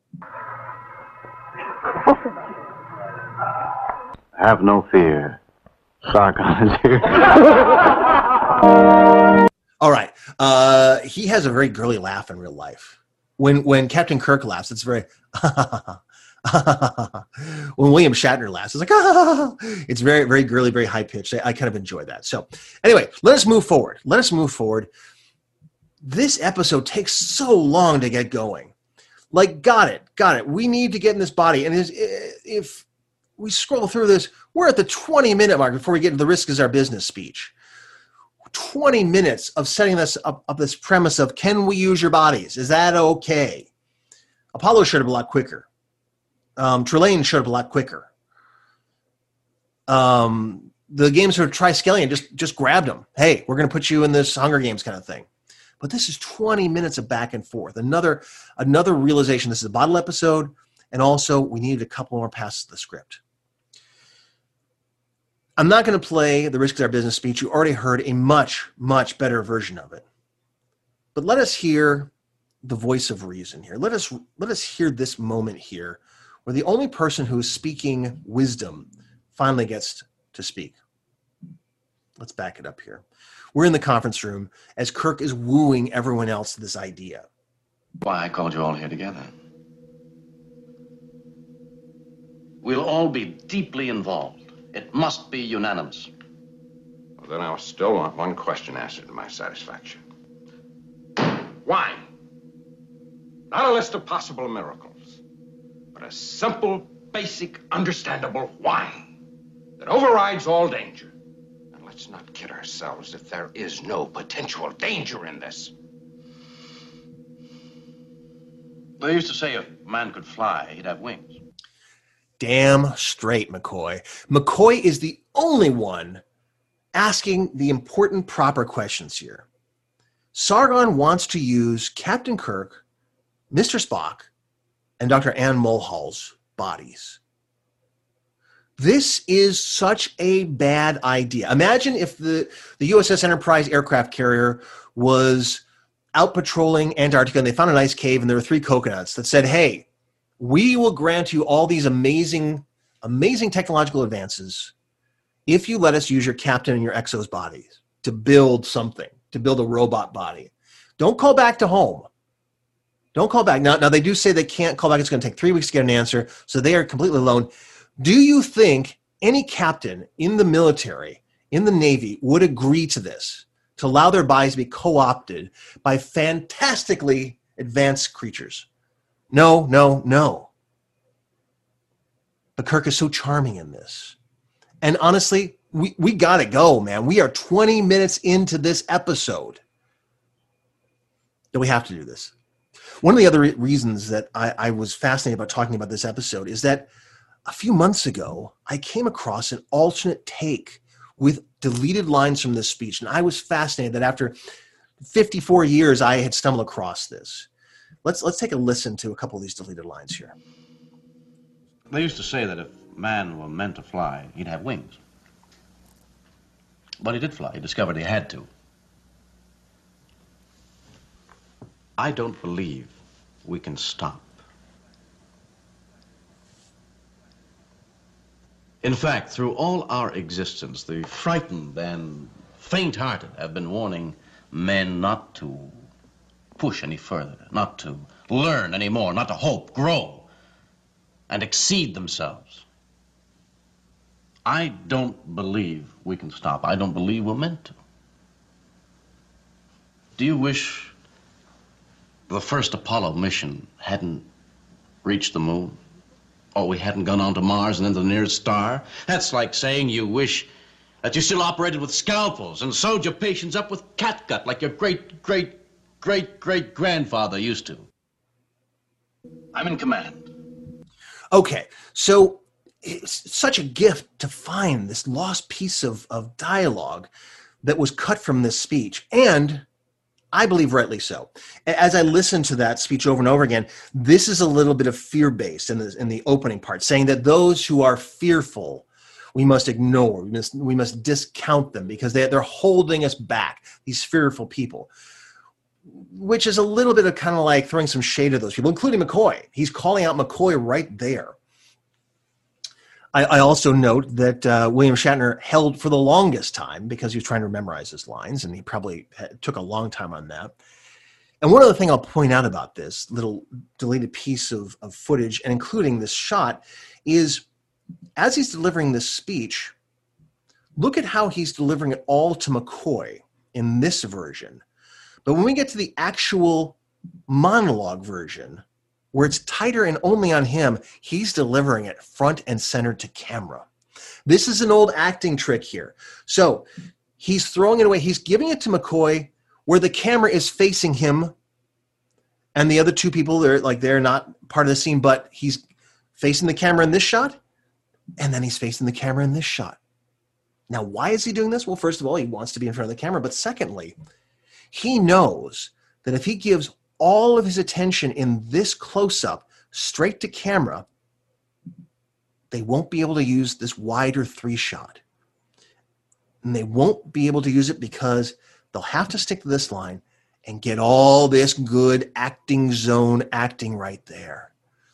Have no fear. Sargon is here. All right. Uh, he has a very girly laugh in real life. When when Captain Kirk laughs, it's very... When William Shatner laughs, it's like... It's very, very girly, very high-pitched. I, I kind of enjoy that. So anyway, let us move forward. Let us move forward. This episode takes so long to get going. Like, got it, got it. We need to get in this body. And if we scroll through this, we're at the twenty-minute mark before we get to the risk is our business speech. twenty minutes of setting this up, up this premise of, can we use your bodies? Is that okay? Apollo showed up a lot quicker. Um, Trelane showed up a lot quicker. Um, the games for Triskelion just, just grabbed him. Hey, we're going to put you in this Hunger Games kind of thing. But this is twenty minutes of back and forth. Another, another realization, this is a bottle episode, and also we needed a couple more passes of the script. I'm not going to play the Risk is Our Business speech. You already heard a much, much better version of it. But let us hear the voice of reason here. Let us, let us hear this moment here where the only person who is speaking wisdom finally gets to speak. Let's back it up here. We're in the conference room as Kirk is wooing everyone else to this idea. Why I called you all here together. We'll all be deeply involved. It must be unanimous. Well, then I still want one question answered to my satisfaction. Why? Not a list of possible miracles, but a simple, basic, understandable why that overrides all danger. And let's not kid ourselves if there is no potential danger in this. They used to say if man could fly, he'd have wings. Damn straight, McCoy. McCoy is the only one asking the important, proper questions here. Sargon wants to use Captain Kirk, Mister Spock, and Doctor Ann Mulhall's bodies. This is such a bad idea. Imagine if the, the U S S Enterprise aircraft carrier was out patrolling Antarctica and they found an ice cave and there were three coconuts that said, hey, we will grant you all these amazing, amazing technological advances if you let us use your captain and your exo's bodies to build something, to build a robot body. Don't call back to home. Don't call back. Now, now they do say they can't call back. It's going to take three weeks to get an answer, so they are completely alone. Do you think any captain in the military, in the Navy, would agree to this? to allow their bodies to be co-opted by fantastically advanced creatures. No, no, no. But Kirk is so charming in this. And honestly, we, we got to go, man. We are twenty minutes into this episode. That we have to do this. One of the other reasons that I, I was fascinated about talking about this episode is that a few months ago, I came across an alternate take with deleted lines from this speech. And I was fascinated that after fifty-four years, I had stumbled across this. Let's, let's take a listen to a couple of these deleted lines here. They used to say that if man were meant to fly, he'd have wings. But he did fly. He discovered he had to. I don't believe we can stop. In fact, through all our existence, the frightened and faint-hearted have been warning men not to push any further, not to learn any more, not to hope, grow, and exceed themselves. I don't believe we can stop. I don't believe we're meant to. Do you wish the first Apollo mission hadn't reached the moon? Or we hadn't gone on to Mars and then to the nearest star? That's like saying you wish that you still operated with scalpels and sewed your patients up with catgut like your great, great, great, great grandfather used to. I'm in command. Okay, so it's such a gift to find this lost piece of, of dialogue that was cut from this speech, and I believe rightly so. As I listened to that speech over and over again, this is a little bit of fear-based in the, in the opening part, saying that those who are fearful, we must ignore, we must, we must discount them because they, they're holding us back, these fearful people, which is a little bit of kind of like throwing some shade at those people, including McCoy. He's calling out McCoy right there. I, I also note that uh, William Shatner held for the longest time because he was trying to memorize his lines, and he probably had, took a long time on that. And one other thing I'll point out about this little deleted piece of, of footage, and including this shot, is as he's delivering this speech, look at how he's delivering it all to McCoy in this version. But when we get to the actual monologue version, where it's tighter and only on him, he's delivering it front and center to camera. This is an old acting trick here. So he's throwing it away. He's giving it to McCoy where the camera is facing him and the other two people, they're like they're not part of the scene, but he's facing the camera in this shot, and then he's facing the camera in this shot. Now, why is he doing this? Well, first of all, he wants to be in front of the camera, but secondly, he knows that if he gives all of his attention in this close-up straight to camera, they won't be able to use this wider three shot. And they won't be able to use it because they'll have to stick to this line and get all this good acting zone acting right there.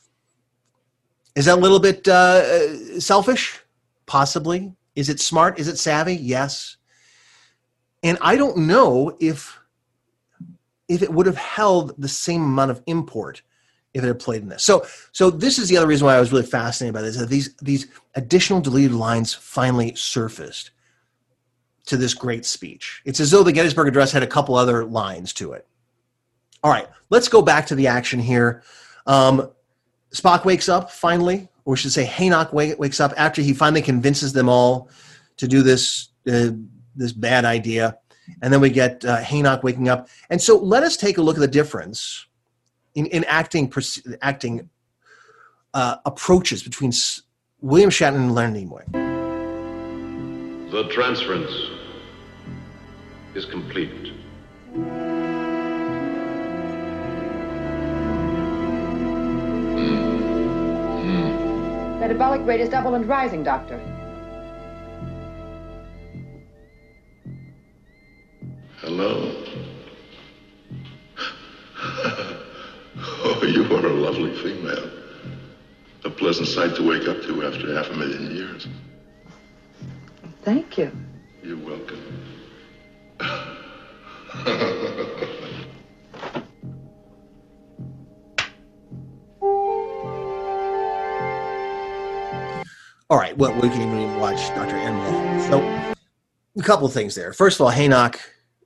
Is that a little bit uh, selfish? Possibly. Is it smart? Is it savvy? Yes. And I don't know if if it would have held the same amount of import if it had played in this. So so this is the other reason why I was really fascinated by this, that these, these additional deleted lines finally surfaced to this great speech. It's as though the Gettysburg Address had a couple other lines to it. All right, let's go back to the action here. Um, Spock wakes up finally, or we should say Haynock wake, wakes up after he finally convinces them all to do this, uh, this bad idea. And then we get uh, Haynock waking up. And so let us take a look at the difference in, in acting acting uh, approaches between S- William Shatner and Leonard Nimoy. The transference is complete. Metabolic rate is double and rising, Doctor. Hello? Oh, you are a lovely female. A pleasant sight to wake up to after half a million years. Thank you. You're welcome. All right, well, we can even watch Doctor Enlow. So a couple of things there. First of all, Haynock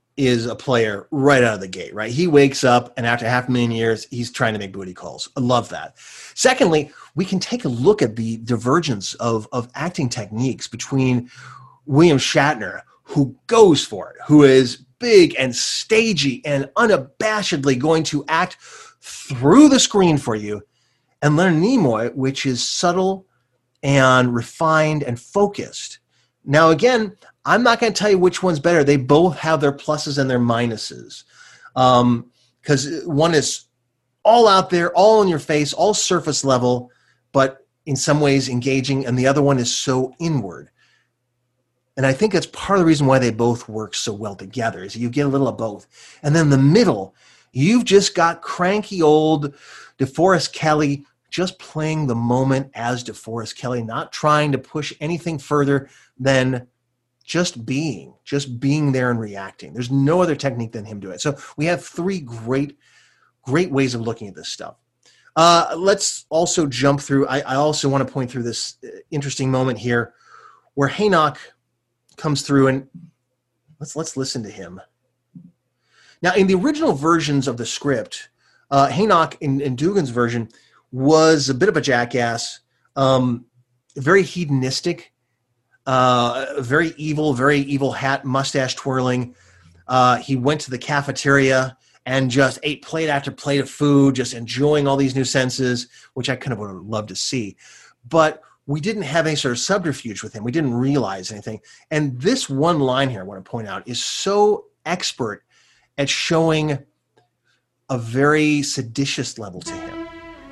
is a player right out of the gate, right? He wakes up, and after half a million years, he's trying to make booty calls. I love that. Secondly, we can take a look at the divergence of, of acting techniques between William Shatner, who goes for it, who is big and stagey and unabashedly going to act through the screen for you, and Leonard Nimoy, which is subtle and refined and focused. Now, again, I'm not going to tell you which one's better. They both have their pluses and their minuses. Um, because one is all out there, all in your face, all surface level, but in some ways engaging, and the other one is so inward. And I think that's part of the reason why they both work so well together, is you get a little of both. And then in the middle, you've just got cranky old DeForest Kelley just playing the moment as DeForest Kelley, not trying to push anything further than just being, just being there and reacting. There's no other technique than him doing it. So we have three great, great ways of looking at this stuff. Uh, let's also jump through. I, I also want to point through this interesting moment here where Haynock comes through, and let's let's listen to him. Now, in the original versions of the script, uh, Haynock in, in Dugan's version was a bit of a jackass, um, very hedonistic, uh, very evil, very evil hat, mustache twirling. Uh, he went to the cafeteria and just ate plate after plate of food, just enjoying all these new senses, which I kind of would have loved to see. But we didn't have any sort of subterfuge with him. We didn't realize anything. And this one line here I want to point out is so expert at showing a very seditious level to him.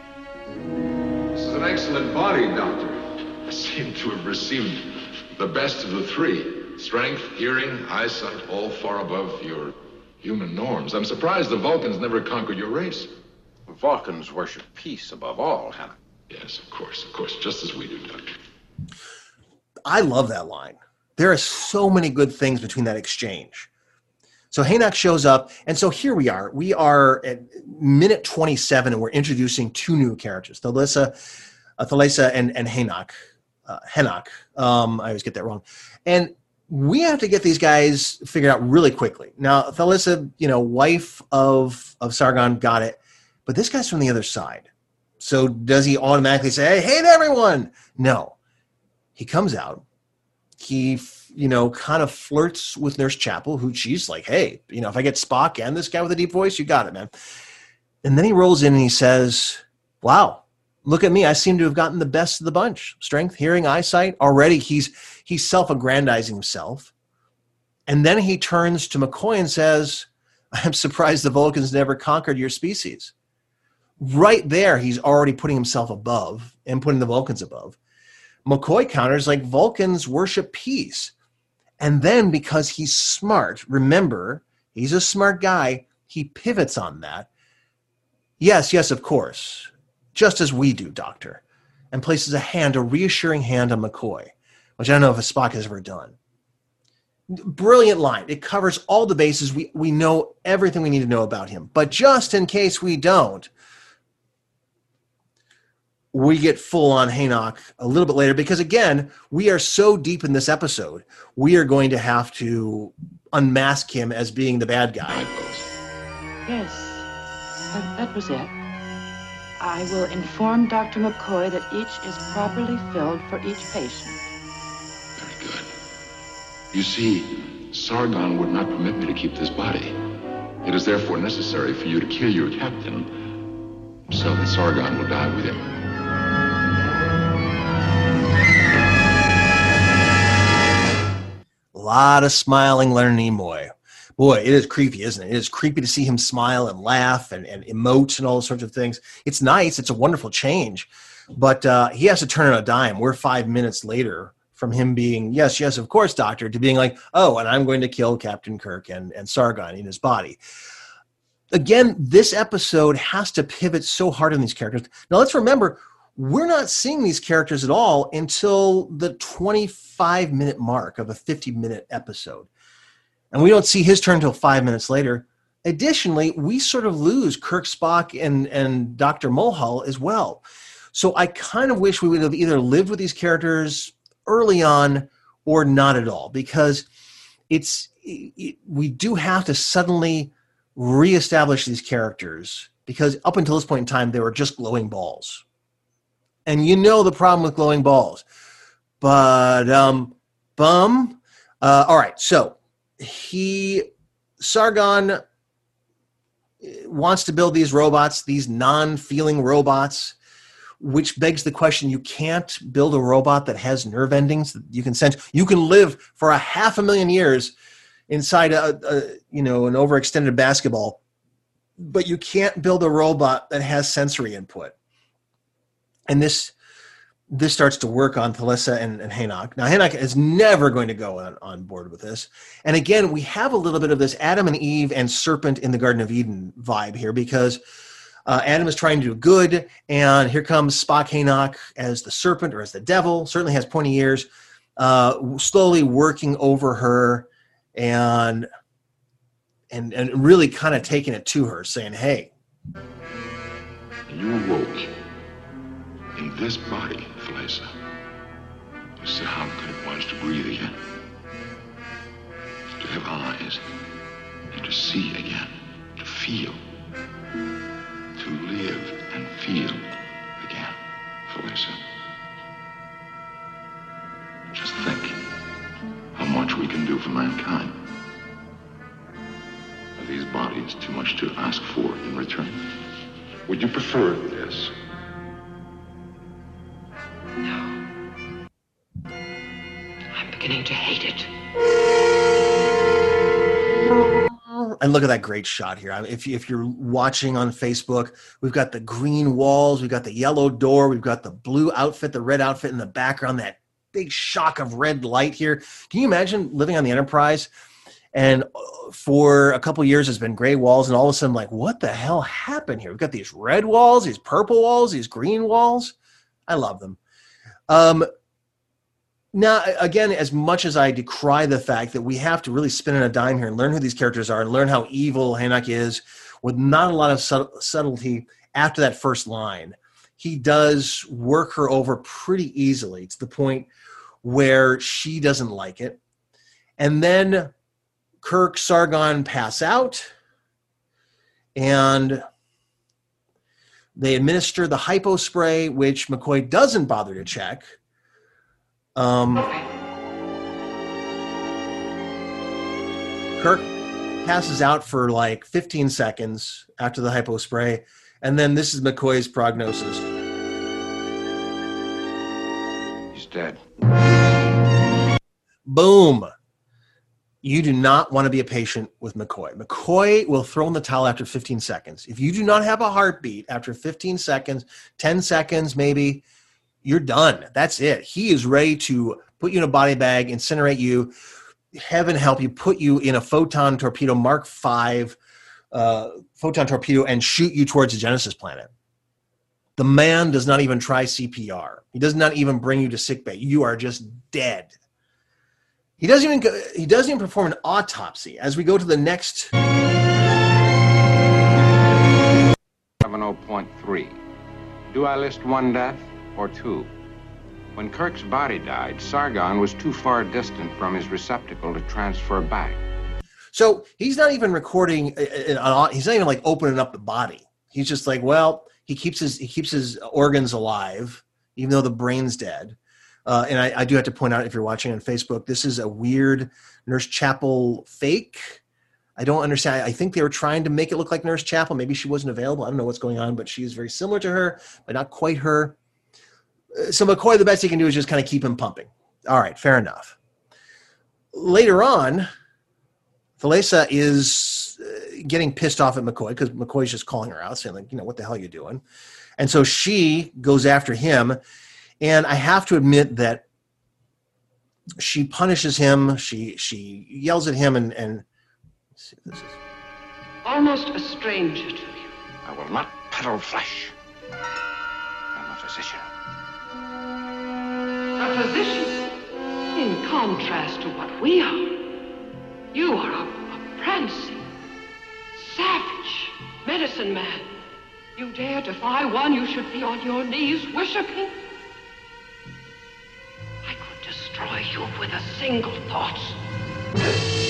This is an excellent body, Doctor. I seem to have received the best of the three. Strength, hearing, eyesight, all far above your human norms. I'm surprised the Vulcans never conquered your race. The Vulcans worship peace above all, Hannah. Yes, of course, of course, just as we do, Doctor. I love that line. There are so many good things between that exchange. So Haynock shows up, and so here we are. We are at minute twenty-seven, and we're introducing two new characters, Thalissa, uh, Thalissa and, and Haynock. Uh, Haynock. Um, I always get that wrong. And we have to get these guys figured out really quickly. Now, Thalissa, you know, wife of, of Sargon, got it. But this guy's from the other side. So does he automatically say, hey, hate everyone? No. He comes out. He, you know, kind of flirts with Nurse Chapel, who she's like, hey, you know, if I get Spock and this guy with a deep voice, you got it, man. And then he rolls in and he says, wow, look at me. I seem to have gotten the best of the bunch. Strength, hearing, eyesight. Already he's he's self-aggrandizing himself. And then he turns to McCoy and says, I'm surprised the Vulcans never conquered your species. Right there, he's already putting himself above and putting the Vulcans above. McCoy counters like Vulcans worship peace. And then because he's smart, remember, he's a smart guy, he pivots on that. Yes, yes, of course. Just as we do, Doctor. And places a hand, a reassuring hand on McCoy, which I don't know if a Spock has ever done. Brilliant line. It covers all the bases. We, we know everything we need to know about him. But just in case we don't, we get full on Haynock a little bit later because, again, we are so deep in this episode, we are going to have to unmask him as being the bad guy. Yes, that, that was it. I will inform Doctor McCoy that each is properly filled for each patient. Very good. You see, Sargon would not permit me to keep this body. It is therefore necessary for you to kill your captain so that Sargon will die with him. A lot of smiling Leonard Nimoy. Boy, it is creepy, isn't it? It is creepy to see him smile and laugh and, and emote and all sorts of things. It's nice. It's a wonderful change. But uh, he has to turn on a dime. We're five minutes later from him being, yes, yes, of course, Doctor, to being like, oh, and I'm going to kill Captain Kirk and, and Sargon in his body. Again, this episode has to pivot so hard on these characters. Now, let's remember, we're not seeing these characters at all until the twenty-five minute mark of a fifty minute episode. And we don't see his turn until five minutes later. Additionally, we sort of lose Kirk, Spock, and, and Doctor Mulhall as well. So I kind of wish we would have either lived with these characters early on or not at all. Because it's it, we do have to suddenly reestablish these characters, because up until this point in time, they were just glowing balls. And you know the problem with glowing balls. But, um, bum. Uh, all right, so he, Sargon wants to build these robots, these non-feeling robots, which begs the question, you can't build a robot that has nerve endings that you can sense. You can live for a half a million years inside a, a you know, an overextended basketball, but you can't build a robot that has sensory input. And this this starts to work on Thalissa and, and Hanok. Now, Hanok is never going to go on, on board with this. And again, we have a little bit of this Adam and Eve and serpent in the Garden of Eden vibe here, because uh, Adam is trying to do good, and here comes Spock Hanok as the serpent or as the devil, certainly has pointy ears, uh, slowly working over her and, and, and really kind of taking it to her, saying, hey. You awoke in this body, Thalissa. You saw how good it was to breathe again, to have eyes, and to see again, to feel, to live and feel again, Thalissa. Just think how much we can do for mankind. Are these bodies too much to ask for in return? Would you prefer this? No. I'm beginning to hate it. And look at that great shot here. I mean, if, you, if you're watching on Facebook, we've got the green walls, we've got the yellow door, we've got the blue outfit, the red outfit in the background, that big shock of red light here. Can you imagine living on the Enterprise? And for a couple years, it's been gray walls, and all of a sudden, like, what the hell happened here? We've got these red walls, these purple walls, these green walls. I love them. Um, now, again, as much as I decry the fact that we have to really spin in a dime here and learn who these characters are and learn how evil Hanok is with not a lot of sub- subtlety after that first line, he does work her over pretty easily to the point where she doesn't like it. And then Kirk, Sargon pass out, and they administer the hypo spray, which McCoy doesn't bother to check. Um, Kirk passes out for like fifteen seconds after the hypo spray, and then this is McCoy's prognosis. He's dead. Boom. You do not want to be a patient with McCoy. McCoy will throw in the towel after fifteen seconds. If you do not have a heartbeat after fifteen seconds, ten seconds maybe, you're done. That's it. He is ready to put you in a body bag, incinerate you, heaven help you, put you in a photon torpedo Mark five uh, photon torpedo and shoot you towards the Genesis planet. The man does not even try C P R. He does not even bring you to sickbay. You are just dead. He doesn't even go, he doesn't even perform an autopsy. As we go to the next seven point three. Do I list one death or two? When Kirk's body died, Sargon was too far distant from his receptacle to transfer back. So he's not even recording. He's not even like opening up the body. He's just like, well, he keeps his he keeps his organs alive, even though the brain's dead. Uh, and I, I do have to point out, if you're watching on Facebook, this is a weird Nurse Chapel fake. I don't understand. I think they were trying to make it look like Nurse Chapel. Maybe she wasn't available. I don't know what's going on, but she is very similar to her, but not quite her. So McCoy, the best he can do is just kind of keep him pumping. All right, fair enough. Later on, Thalissa is getting pissed off at McCoy because McCoy's just calling her out, saying, like, you know, what the hell are you doing? And so she goes after him. And I have to admit that she punishes him. She she yells at him and, and let's see if this is. Almost a stranger to you. I will not peddle flesh. I'm a physician. A physician? In contrast to what we are, you are a, a prancing, savage medicine man. You dare defy one you should be on your knees worshiping? I could destroy you with a single thought.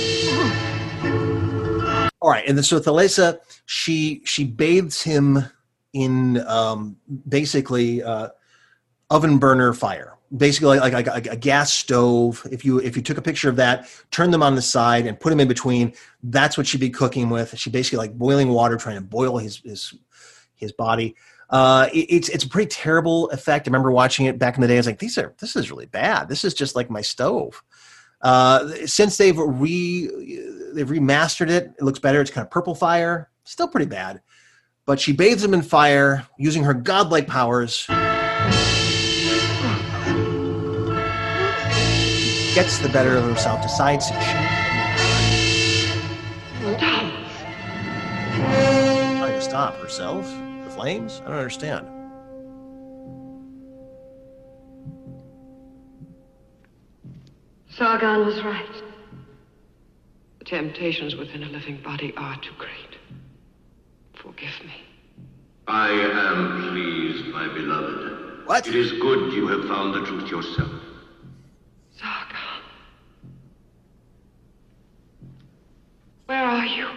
All right, and then so Thalessa, she she bathes him in um, basically uh, oven burner fire, basically like, like, like a gas stove. If you if you took a picture of that, turn them on the side and put them in between, that's what she'd be cooking with. She basically like boiling water, trying to boil his his his body. Uh, it, it's it's a pretty terrible effect. I remember watching it back in the day. I was like, these are this is really bad. This is just like my stove. Uh, since they've re they've remastered it, it looks better. It's kind of purple fire, still pretty bad. But she bathes him in fire using her godlike powers. She gets the better of himself, decides to cheat. Trying to stop herself. The flames? I don't understand. Sargon was right. The temptations within a living body are too great. Forgive me. I am pleased, my beloved. What? It is good you have found the truth yourself. Sargon. Where are you?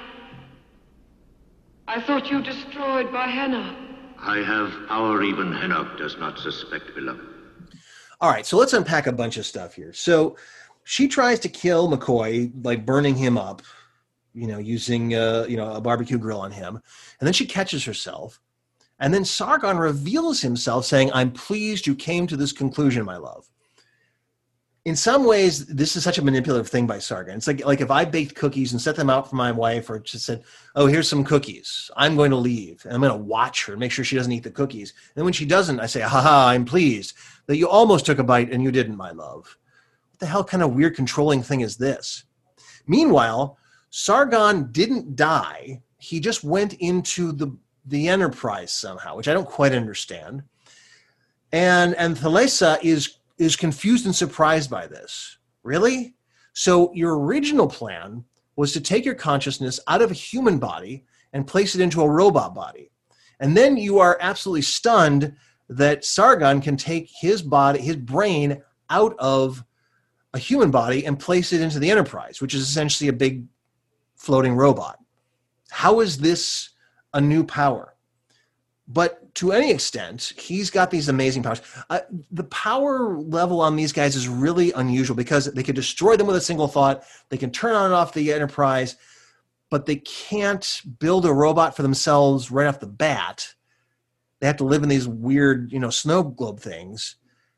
I thought you destroyed Gehenna. I have power even Henok does not suspect, beloved. All right, so let's unpack a bunch of stuff here. So she tries to kill McCoy, like burning him up, you know, using, uh, you know, a barbecue grill on him. And then she catches herself. And then Sargon reveals himself saying, I'm pleased you came to this conclusion, my love. In some ways, this is such a manipulative thing by Sargon. It's like, like if I baked cookies and set them out for my wife, or just said, oh, here's some cookies. I'm going to leave. And I'm going to watch her and make sure she doesn't eat the cookies. And when she doesn't, I say, haha, I'm pleased that you almost took a bite and you didn't, my love. What the hell kind of weird controlling thing is this? Meanwhile, Sargon didn't die. He just went into the, the Enterprise somehow, which I don't quite understand. And, and Thalessa is is confused and surprised by this. Really? So your original plan was to take your consciousness out of a human body and place it into a robot body. And then you are absolutely stunned that Sargon can take his body, his brain out of a human body and place it into the Enterprise, which is essentially a big floating robot. How is this a new power? But to any extent, he's got these amazing powers. Uh, the power level on these guys is really unusual because they can destroy them with a single thought. They can turn on and off the Enterprise, but they can't build a robot for themselves right off the bat. They have to live in these weird, you know, snow globe things.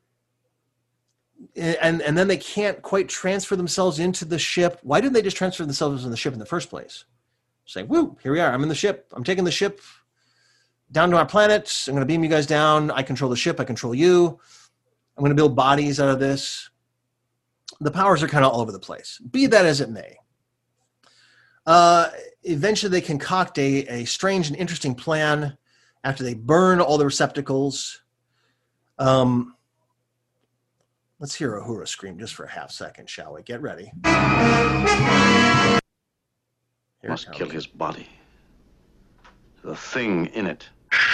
And, and then they can't quite transfer themselves into the ship. Why didn't they just transfer themselves in the ship in the first place? Say, woo, here we are. I'm in the ship. I'm taking the ship down to our planet. I'm going to beam you guys down. I control the ship. I control you. I'm going to build bodies out of this. The powers are kind of all over the place. Be that as it may. Uh, eventually they concoct a, a strange and interesting plan after they burn all the receptacles. Um, let's hear Uhura scream just for a half second, shall we? Get ready. Here Must kill his body. The thing in it.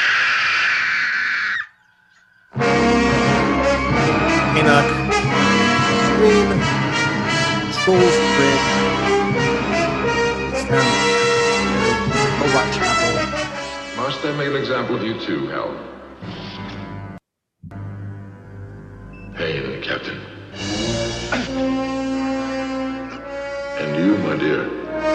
Enoch, scream, souls grid, robot chapel. Must I make an example of you too, Hal? Pain, Captain. And you, my dear.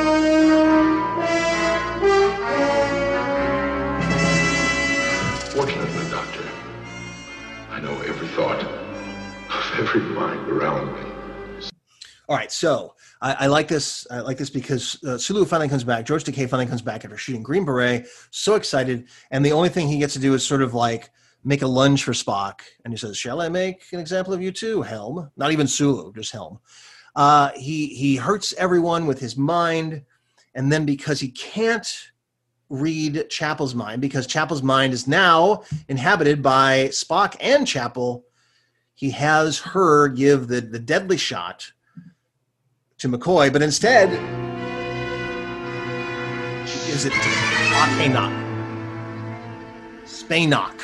Fortunately, Doctor, I know every thought of every mind around me. All right, so I, I like this. I like this because uh, Sulu finally comes back. George Takei finally comes back after shooting Green Beret. So excited, and the only thing he gets to do is sort of like make a lunge for Spock, and he says, "Shall I make an example of you too, Helm?" Not even Sulu, just Helm. Uh, he he hurts everyone with his mind, and then because he can't read Chapel's mind, because Chapel's mind is now inhabited by Spock and Chapel, he has her give the, the deadly shot to McCoy, but instead, she gives it to Spainok. Spainok.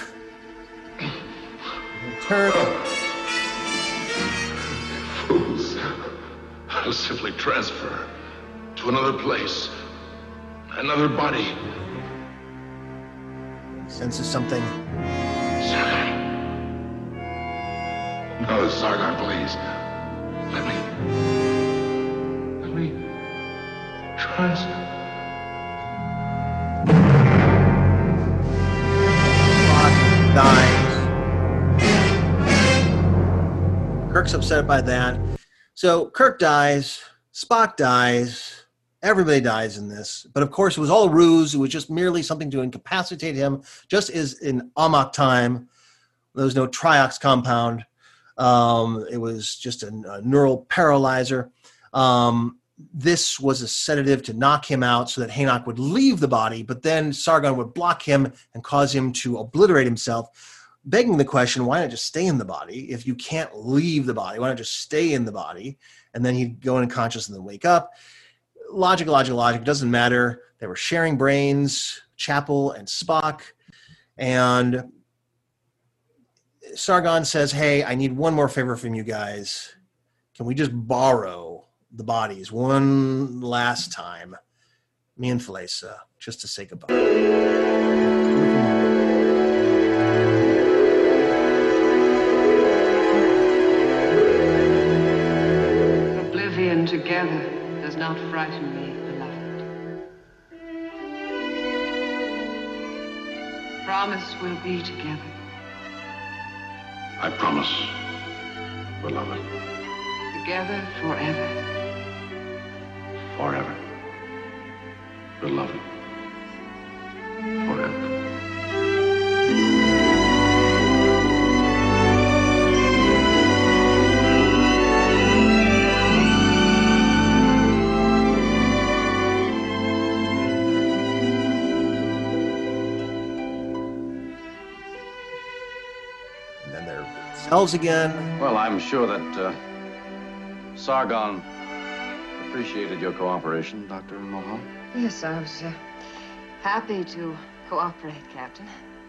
Turn. Fools. I'll simply transfer to another place. Another body. Senses something. Sargon. No, Sargon, please. Let me. Let me. Trust. Spock dies. Kirk's upset by that. So Kirk dies. Spock dies. Everybody dies in this. But of course, it was all a ruse. It was just merely something to incapacitate him, just as in Amok time. There was no triox compound. Um, it was just a, a neural paralyzer. Um, this was a sedative to knock him out so that Haynock would leave the body, but then Sargon would block him and cause him to obliterate himself, begging the question, why not just stay in the body? If you can't leave the body, why not just stay in the body? And then he'd go unconscious and then wake up. Logic, logic, logic, doesn't matter. They were sharing brains, Chapel and Spock. And Sargon says, hey, I need one more favor from you guys. Can we just borrow the bodies one last time? Me and Falesa, just to say goodbye. Oblivion together does not frighten me, beloved. Promise we'll be together. I promise, beloved. Together forever. Forever. Beloved. Forever. Cells again. Well, I'm sure that uh, Sargon appreciated your cooperation, Doctor Mulholland. Yes, I was uh, happy to cooperate, Captain.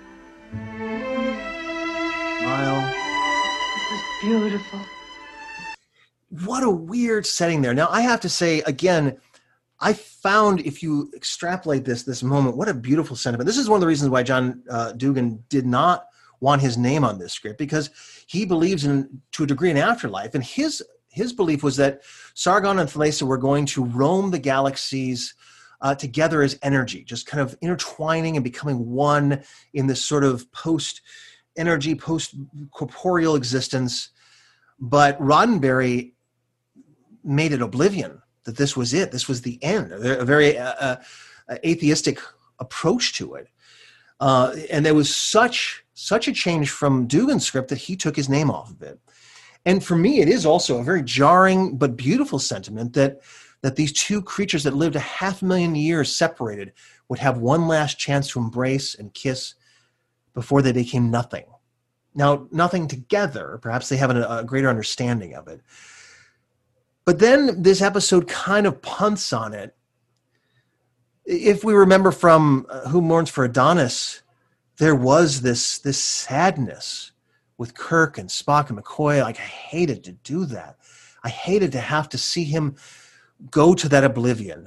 Smile. It was beautiful. What a weird setting there. Now, I have to say, again, I found, if you extrapolate this, this moment, what a beautiful sentiment. This is one of the reasons why John uh, Dugan did not want his name on this script, because he believes in, to a degree, in afterlife. And his his belief was that Sargon and Falesa were going to roam the galaxies uh, together as energy, just kind of intertwining and becoming one in this sort of post-energy, post-corporeal existence. But Roddenberry made it oblivion, that this was it. This was the end, a very uh, uh, atheistic approach to it. Uh, and there was such such a change from Dugan's script that he took his name off of it. And for me, it is also a very jarring but beautiful sentiment that that these two creatures that lived a half million years separated would have one last chance to embrace and kiss before they became nothing. Now, nothing together. Perhaps they have a, a greater understanding of it. But then this episode kind of punts on it. If we remember from uh, Who Mourns for Adonis, there was this, this sadness with Kirk and Spock and McCoy. Like, I hated to do that. I hated to have to see him go to that oblivion.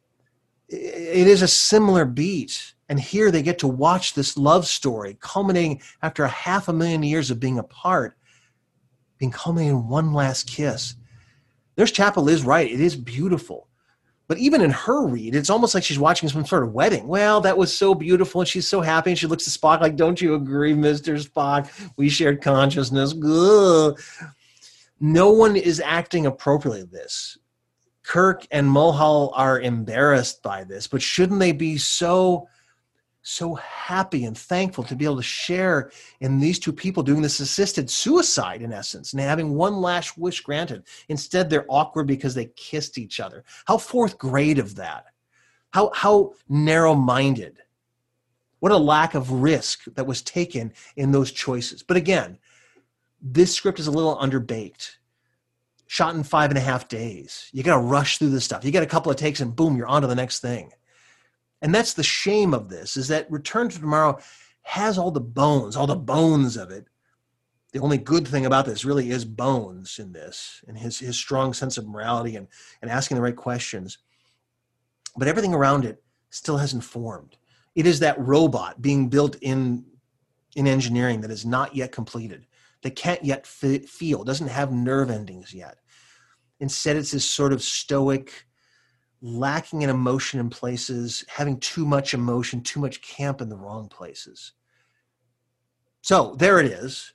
It is a similar beat. And here they get to watch this love story culminating after a half a million years of being apart, being culminating in one last kiss. Nurse Chapel is right. It is beautiful. But even in her read, it's almost like she's watching some sort of wedding. Well, that was so beautiful, and she's so happy, and she looks at Spock like, don't you agree, Mister Spock? We shared consciousness. Ugh. No one is acting appropriately with this. Kirk and Mulhall are embarrassed by this, but shouldn't they be so, so happy and thankful to be able to share in these two people doing this assisted suicide, in essence, and having one last wish granted? Instead, they're awkward because they kissed each other. How fourth grade of that? How, how narrow-minded? What a lack of risk that was taken in those choices. But again, this script is a little underbaked. Shot in five and a half days. You got to rush through this stuff. You get a couple of takes and boom, you're on to the next thing. And that's the shame of this, is that Return to Tomorrow has all the bones, all the bones of it. The only good thing about this really is Bones in this, and his, his strong sense of morality and, and asking the right questions. But everything around it still hasn't formed. It is that robot being built in, in engineering that is not yet completed, that can't yet f- feel, doesn't have nerve endings yet. Instead, it's this sort of stoic, lacking in emotion in places, having too much emotion, too much camp in the wrong places. So there it is.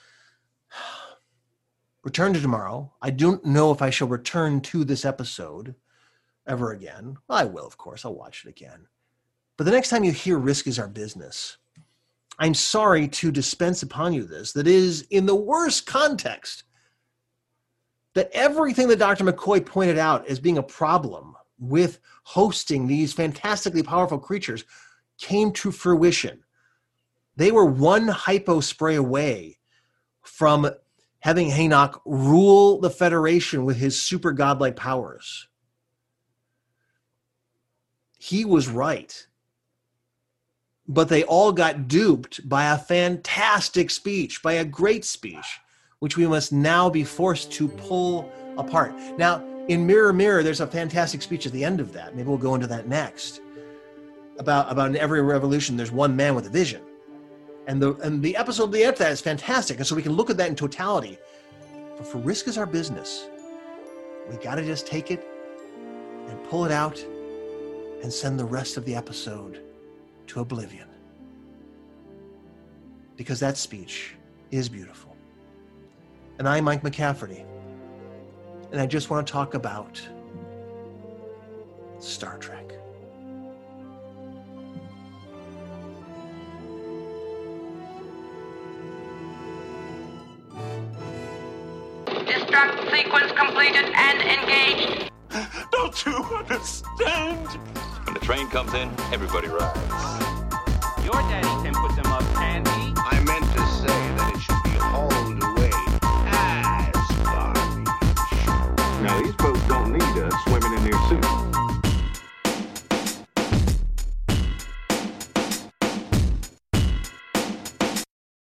Return to tomorrow. I don't know if I shall return to this episode ever again. I will, of course. I'll watch it again. But the next time you hear Risk is Our Business, I'm sorry to dispense upon you this, that is in the worst context, that everything that Doctor McCoy pointed out as being a problem with hosting these fantastically powerful creatures came to fruition. They were one hypo spray away from having Haynock rule the Federation with his super godlike powers. He was right. But they all got duped by a fantastic speech, by a great speech, which we must now be forced to pull apart. Now, in Mirror, Mirror, there's a fantastic speech at the end of that. Maybe we'll go into that next. About, about in every revolution, there's one man with a vision. And the and the episode after that is fantastic. And so we can look at that in totality. But for Risk is Our Business, we got to just take it and pull it out and send the rest of the episode to oblivion. Because that speech is beautiful. And I'm Mike McCafferty. And I just want to talk about Star Trek. Destruct sequence completed and engaged. Don't you understand? When the train comes in, everybody rides. Your daddy can put them up, can he? I meant